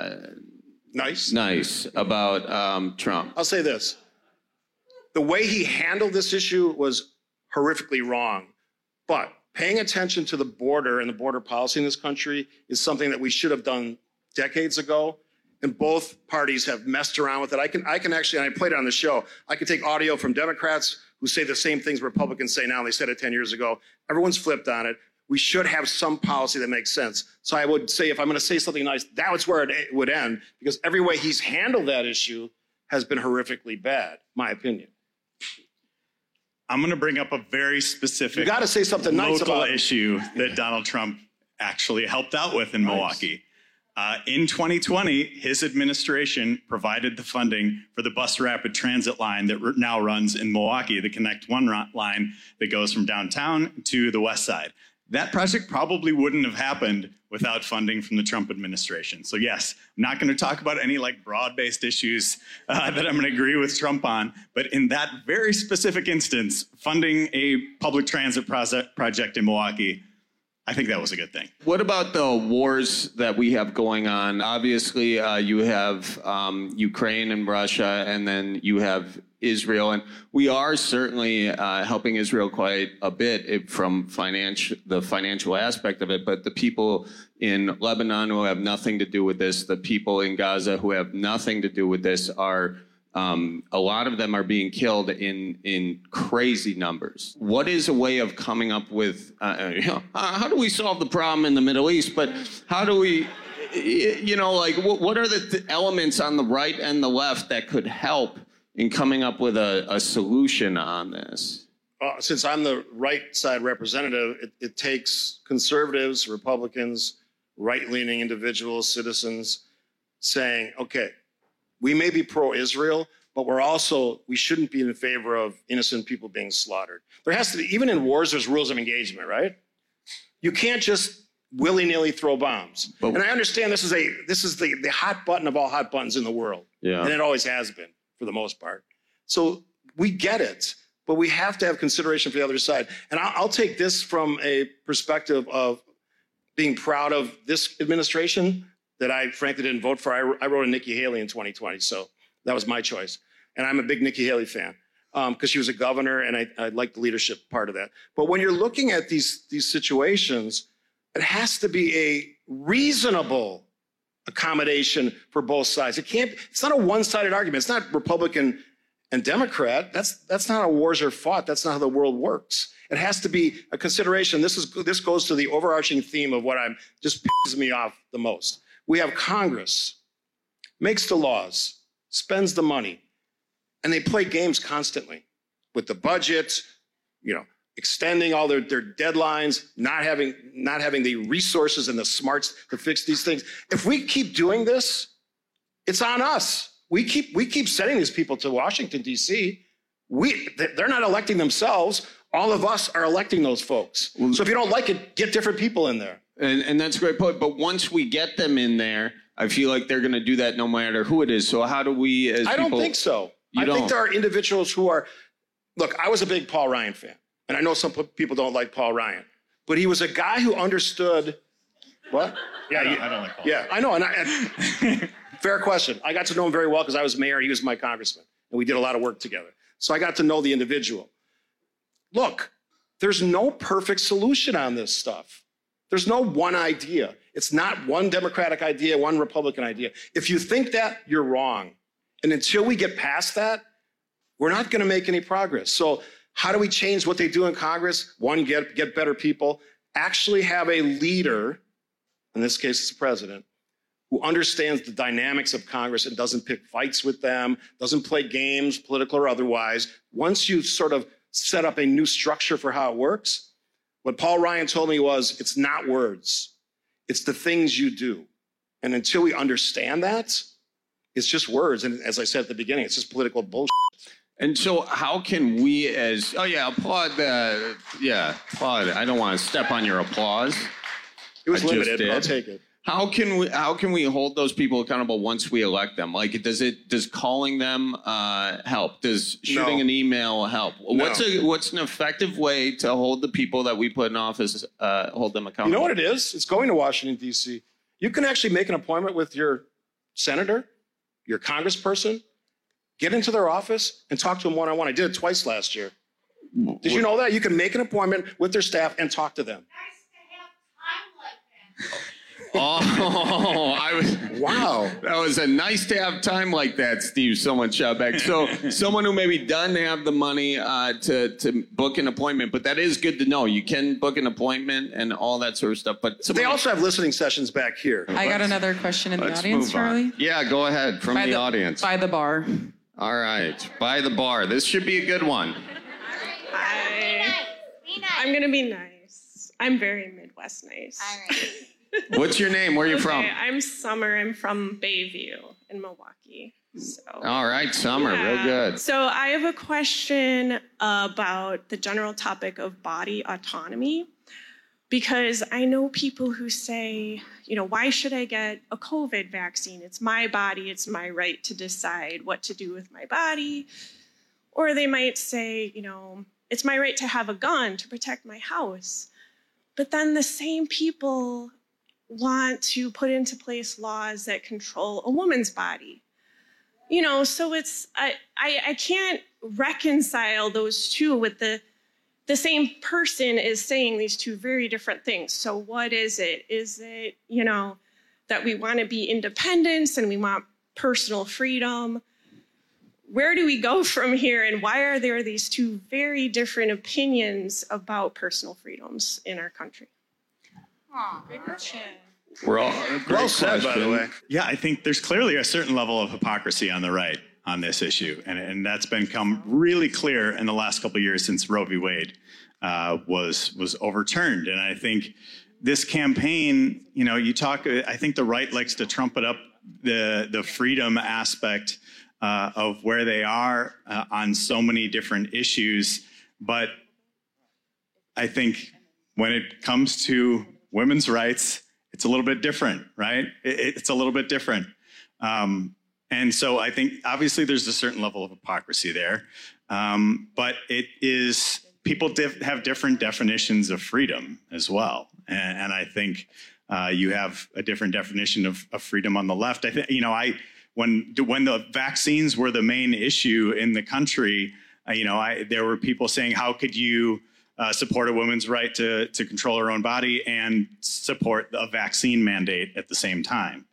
Speaker 15: nice about Trump.
Speaker 18: I'll say this. The way he handled this issue was horrifically wrong, but paying attention to the border and the border policy in this country is something that we should have done decades ago, and both parties have messed around with it. I can actually, and I played it on the show, I can take audio from Democrats who say the same things Republicans say now, and they said it 10 years ago. Everyone's flipped on it. We should have some policy that makes sense. So I would say, if I'm going to say something nice, that's where it would end, because every way he's handled that issue has been horrifically bad, my opinion.
Speaker 16: I'm going to bring up a very specific
Speaker 18: you got to say something nice
Speaker 16: local
Speaker 18: about
Speaker 16: issue that Donald Trump actually helped out with in Milwaukee. In 2020, his administration provided the funding for the bus rapid transit line that now runs in Milwaukee, the Connect One line that goes from downtown to the west side. that project probably wouldn't have happened without funding from the Trump administration. So yes, I'm not going to talk about any like broad-based issues that I'm going to agree with Trump on, but in that very specific instance, funding a public transit project in Milwaukee, I think that was a good thing.
Speaker 15: What about the wars that we have going on? Obviously, you have Ukraine and Russia, and then you have Israel. And we are certainly helping Israel quite a bit from the financial aspect of it. But the people in Lebanon who have nothing to do with this, the people in Gaza who have nothing to do with this are a lot of them are being killed in crazy numbers. What is a way of coming up with, how do we solve the problem in the Middle East? But how do we, what are the elements on the right and the left that could help in coming up with a solution on this?
Speaker 18: Since I'm the right side representative, it takes conservatives, Republicans, right-leaning individuals, citizens saying, okay, we may be pro-Israel, but we shouldn't be in favor of innocent people being slaughtered. There has to be, even in wars, there's rules of engagement, right? You can't just willy-nilly throw bombs. And I understand this is the hot button of all hot buttons in the world. Yeah. And it always has been, for the most part. So we get it, but we have to have consideration for the other side. And I'll take this from a perspective of being proud of this administration that I frankly didn't vote for. I wrote a Nikki Haley in 2020, so that was my choice. And I'm a big Nikki Haley fan because she was a governor, and I like the leadership part of that. But when you're looking at these situations, it has to be a reasonable accommodation for both sides. It's not a one-sided argument. It's not Republican and Democrat. That's not how wars are fought. That's not how the world works. It has to be a consideration. This goes to the overarching theme of what just pisses me off the most. We have Congress, makes the laws, spends the money, and they play games constantly with the budget, extending all their deadlines, not having the resources and the smarts to fix these things. If we keep doing this, it's on us. We keep sending these people to Washington, D.C. They're not electing themselves. All of us are electing those folks. So if you don't like it, get different people in there.
Speaker 15: And that's a great point. But once we get them in there, I feel like they're going to do that no matter who it is. So how do we as
Speaker 18: I
Speaker 15: people...
Speaker 18: don't think so. I think there are individuals who are... Look, I was a big Paul Ryan fan. And I know some people don't like Paul Ryan. But he was a guy who understood... What? Yeah,
Speaker 16: I don't like Paul.
Speaker 18: Yeah, I know. And fair question. I got to know him very well because I was mayor. He was my congressman. And we did a lot of work together. So I got to know the individual. Look, there's no perfect solution on this stuff. There's no one idea. It's not one Democratic idea, one Republican idea. If you think that, you're wrong. And until we get past that, we're not going to make any progress. So how do we change what they do in Congress? One, get better people. Actually have a leader, in this case it's the president, who understands the dynamics of Congress and doesn't pick fights with them, doesn't play games, political or otherwise. Once you sort of set up a new structure for how it works, what Paul Ryan told me was, it's not words. It's the things you do. And until we understand that, it's just words. And as I said at the beginning, it's just political bullshit.
Speaker 15: And so how can we applaud. I don't want to step on your applause.
Speaker 18: It was limited, but I'll take it.
Speaker 15: How can we hold those people accountable once we elect them? Like, does calling them help? Does shooting an email help? No. What's an effective way to hold the people that we put in office, hold them accountable?
Speaker 18: You know what it is? It's going to Washington, D.C. You can actually make an appointment with your senator, your congressperson, get into their office and talk to them one-on-one. I did it twice last year. Did you know that? You can make an appointment with their staff and talk to them.
Speaker 15: Wow. That was a nice to have time like that, Steve. Someone shot back. So someone who maybe doesn't have the money to book an appointment, but that is good to know. You can book an appointment and all that sort of stuff. But
Speaker 18: they also have listening sessions back here.
Speaker 5: I got another question in the audience, Charlie.
Speaker 15: Yeah, go ahead from the audience.
Speaker 5: By the bar.
Speaker 15: All right. By the bar. This should be a good one.
Speaker 2: I'm going to be nice. I'm very Midwest nice.
Speaker 27: All right.
Speaker 15: What's your name? Where are you from?
Speaker 2: I'm Summer. I'm from Bayview in Milwaukee. So.
Speaker 15: All right, Summer. Yeah. Real good.
Speaker 2: So I have a question about the general topic of body autonomy. Because I know people who say, why should I get a COVID vaccine? It's my body. It's my right to decide what to do with my body. Or they might say, it's my right to have a gun to protect my house. But then the same people want to put into place laws that control a woman's body. So it's, I can't reconcile those two with the same person is saying these two very different things. So what is it? Is it, that we want to be independent and we want personal freedom? Where do we go from here? And why are there these two very different opinions about personal freedoms in our country?
Speaker 3: Oh, good question.
Speaker 16: We're all
Speaker 18: well said, by the way.
Speaker 16: Yeah, I think there's clearly a certain level of hypocrisy on the right on this issue. And that's become really clear in the last couple of years since Roe v. Wade was overturned. And I think this campaign, I think the right likes to trumpet up the freedom aspect of where they are on so many different issues. But I think when it comes to women's rights, it's a little bit different, right? It's a little bit different. And so I think obviously there's a certain level of hypocrisy there, but it is, people have different definitions of freedom as well. And I think you have a different definition of freedom on the left. I think, when the vaccines were the main issue in the country, there were people saying, how could you support a woman's right to control her own body and support a vaccine mandate at the same time?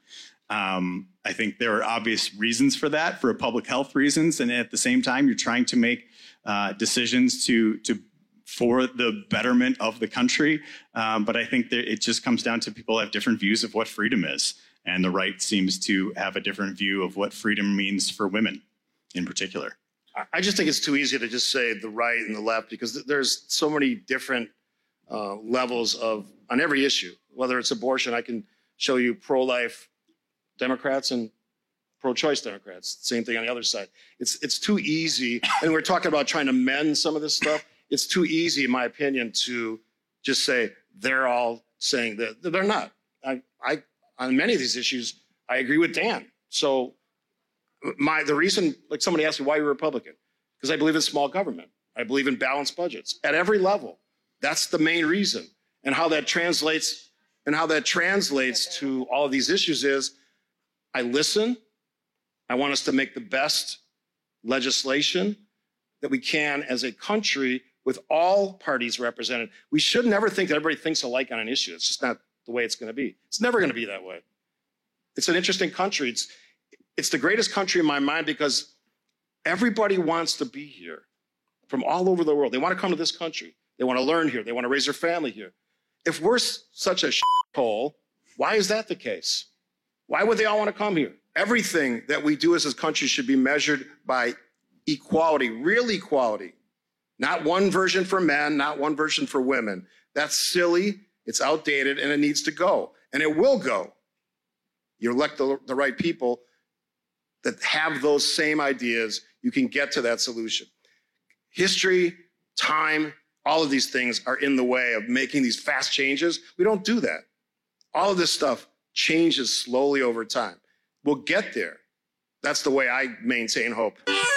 Speaker 16: I think there are obvious reasons for that, for public health reasons, and at the same time, you're trying to make decisions for the betterment of the country. But I think that it just comes down to people have different views of what freedom is, and the right seems to have a different view of what freedom means for women in particular.
Speaker 18: I just think it's too easy to just say the right and the left, because there's so many different levels on every issue. Whether it's abortion, I can show you pro-life Democrats and pro-choice Democrats. Same thing on the other side. It's too easy, and we're talking about trying to mend some of this stuff. It's too easy, in my opinion, to just say they're all saying that. They're not. I on many of these issues, I agree with Dan. So the reason, like somebody asked me, why you're Republican? Because I believe in small government. I believe in balanced budgets at every level. That's the main reason. And how that translates to all of these issues is I listen. I want us to make the best legislation that we can as a country with all parties represented. We should never think that everybody thinks alike on an issue. It's just not the way it's going to be. It's never going to be that way. It's an interesting country. It's the greatest country in my mind because everybody wants to be here from all over the world. They want to come to this country. They want to learn here. They want to raise their family here. If we're such a shithole, why is that the case? Why would they all want to come here? Everything that we do as a country should be measured by equality, real equality. Not one version for men, not one version for women. That's silly, it's outdated, and it needs to go. And it will go. You elect the right people that have those same ideas, you can get to that solution. History, time, all of these things are in the way of making these fast changes. We don't do that. All of this stuff changes slowly over time. We'll get there. That's the way I maintain hope.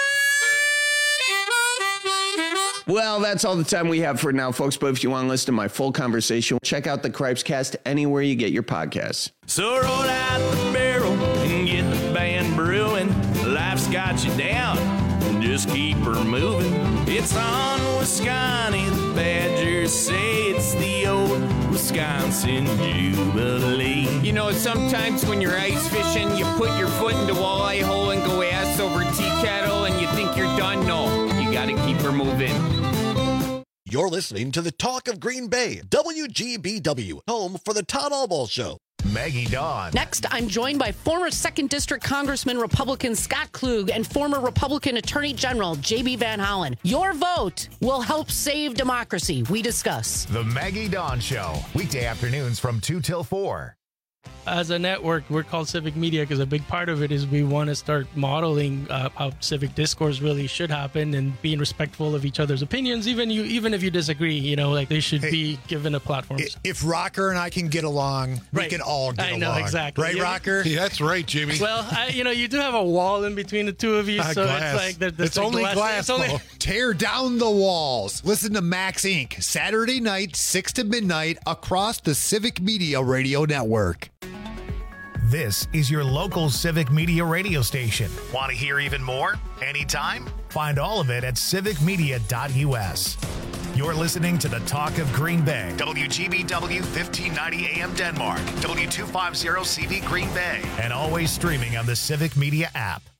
Speaker 15: Well, that's all the time we have for now, folks. But if you want to listen to my full conversation, check out the Cripescast anywhere you get your podcasts.
Speaker 8: So roll out the barrel and get the band brewing. Life's got you down, just keep her moving. It's on Wisconsin, the Badgers say it's the old Wisconsin Jubilee.
Speaker 9: You know, sometimes when you're ice fishing, you put your foot in the walleye hole and go ass over tea kettle and you think you're done. No, you got to keep her moving.
Speaker 12: You're listening to the Talk of Green Bay, WGBW, home for the Todd Albaugh Show.
Speaker 1: Maggie Dawn.
Speaker 13: Next, I'm joined by former 2nd District Congressman Republican Scott Klug and former Republican Attorney General J.B. Van Hollen. Your vote will help save democracy. We discuss.
Speaker 1: The Maggie Dawn Show, weekday afternoons from 2 till 4.
Speaker 10: as a network, we're called Civic Media because a big part of it is we want to start modeling how civic discourse really should happen and being respectful of each other's opinions, even if you disagree. You know, like they should be given a platform.
Speaker 11: If Rocker and I can get along, we can all get along.
Speaker 10: I know, exactly.
Speaker 11: Right, Rocker?
Speaker 14: Yeah, that's right, Jimmy.
Speaker 10: Well, you do have a wall in between the two of you, so
Speaker 11: glass.
Speaker 10: it's like
Speaker 11: it's only glass.
Speaker 14: Tear down the walls. Listen to Max Inc. Saturday night, 6 to midnight, across the Civic Media Radio Network.
Speaker 1: This is your local Civic Media radio station. Want to hear even more? Anytime? Find all of it at civicmedia.us. You're listening to the Talk of Green Bay. WGBW 1590 AM Denmark. W250 CV Green Bay. And always streaming on the Civic Media app.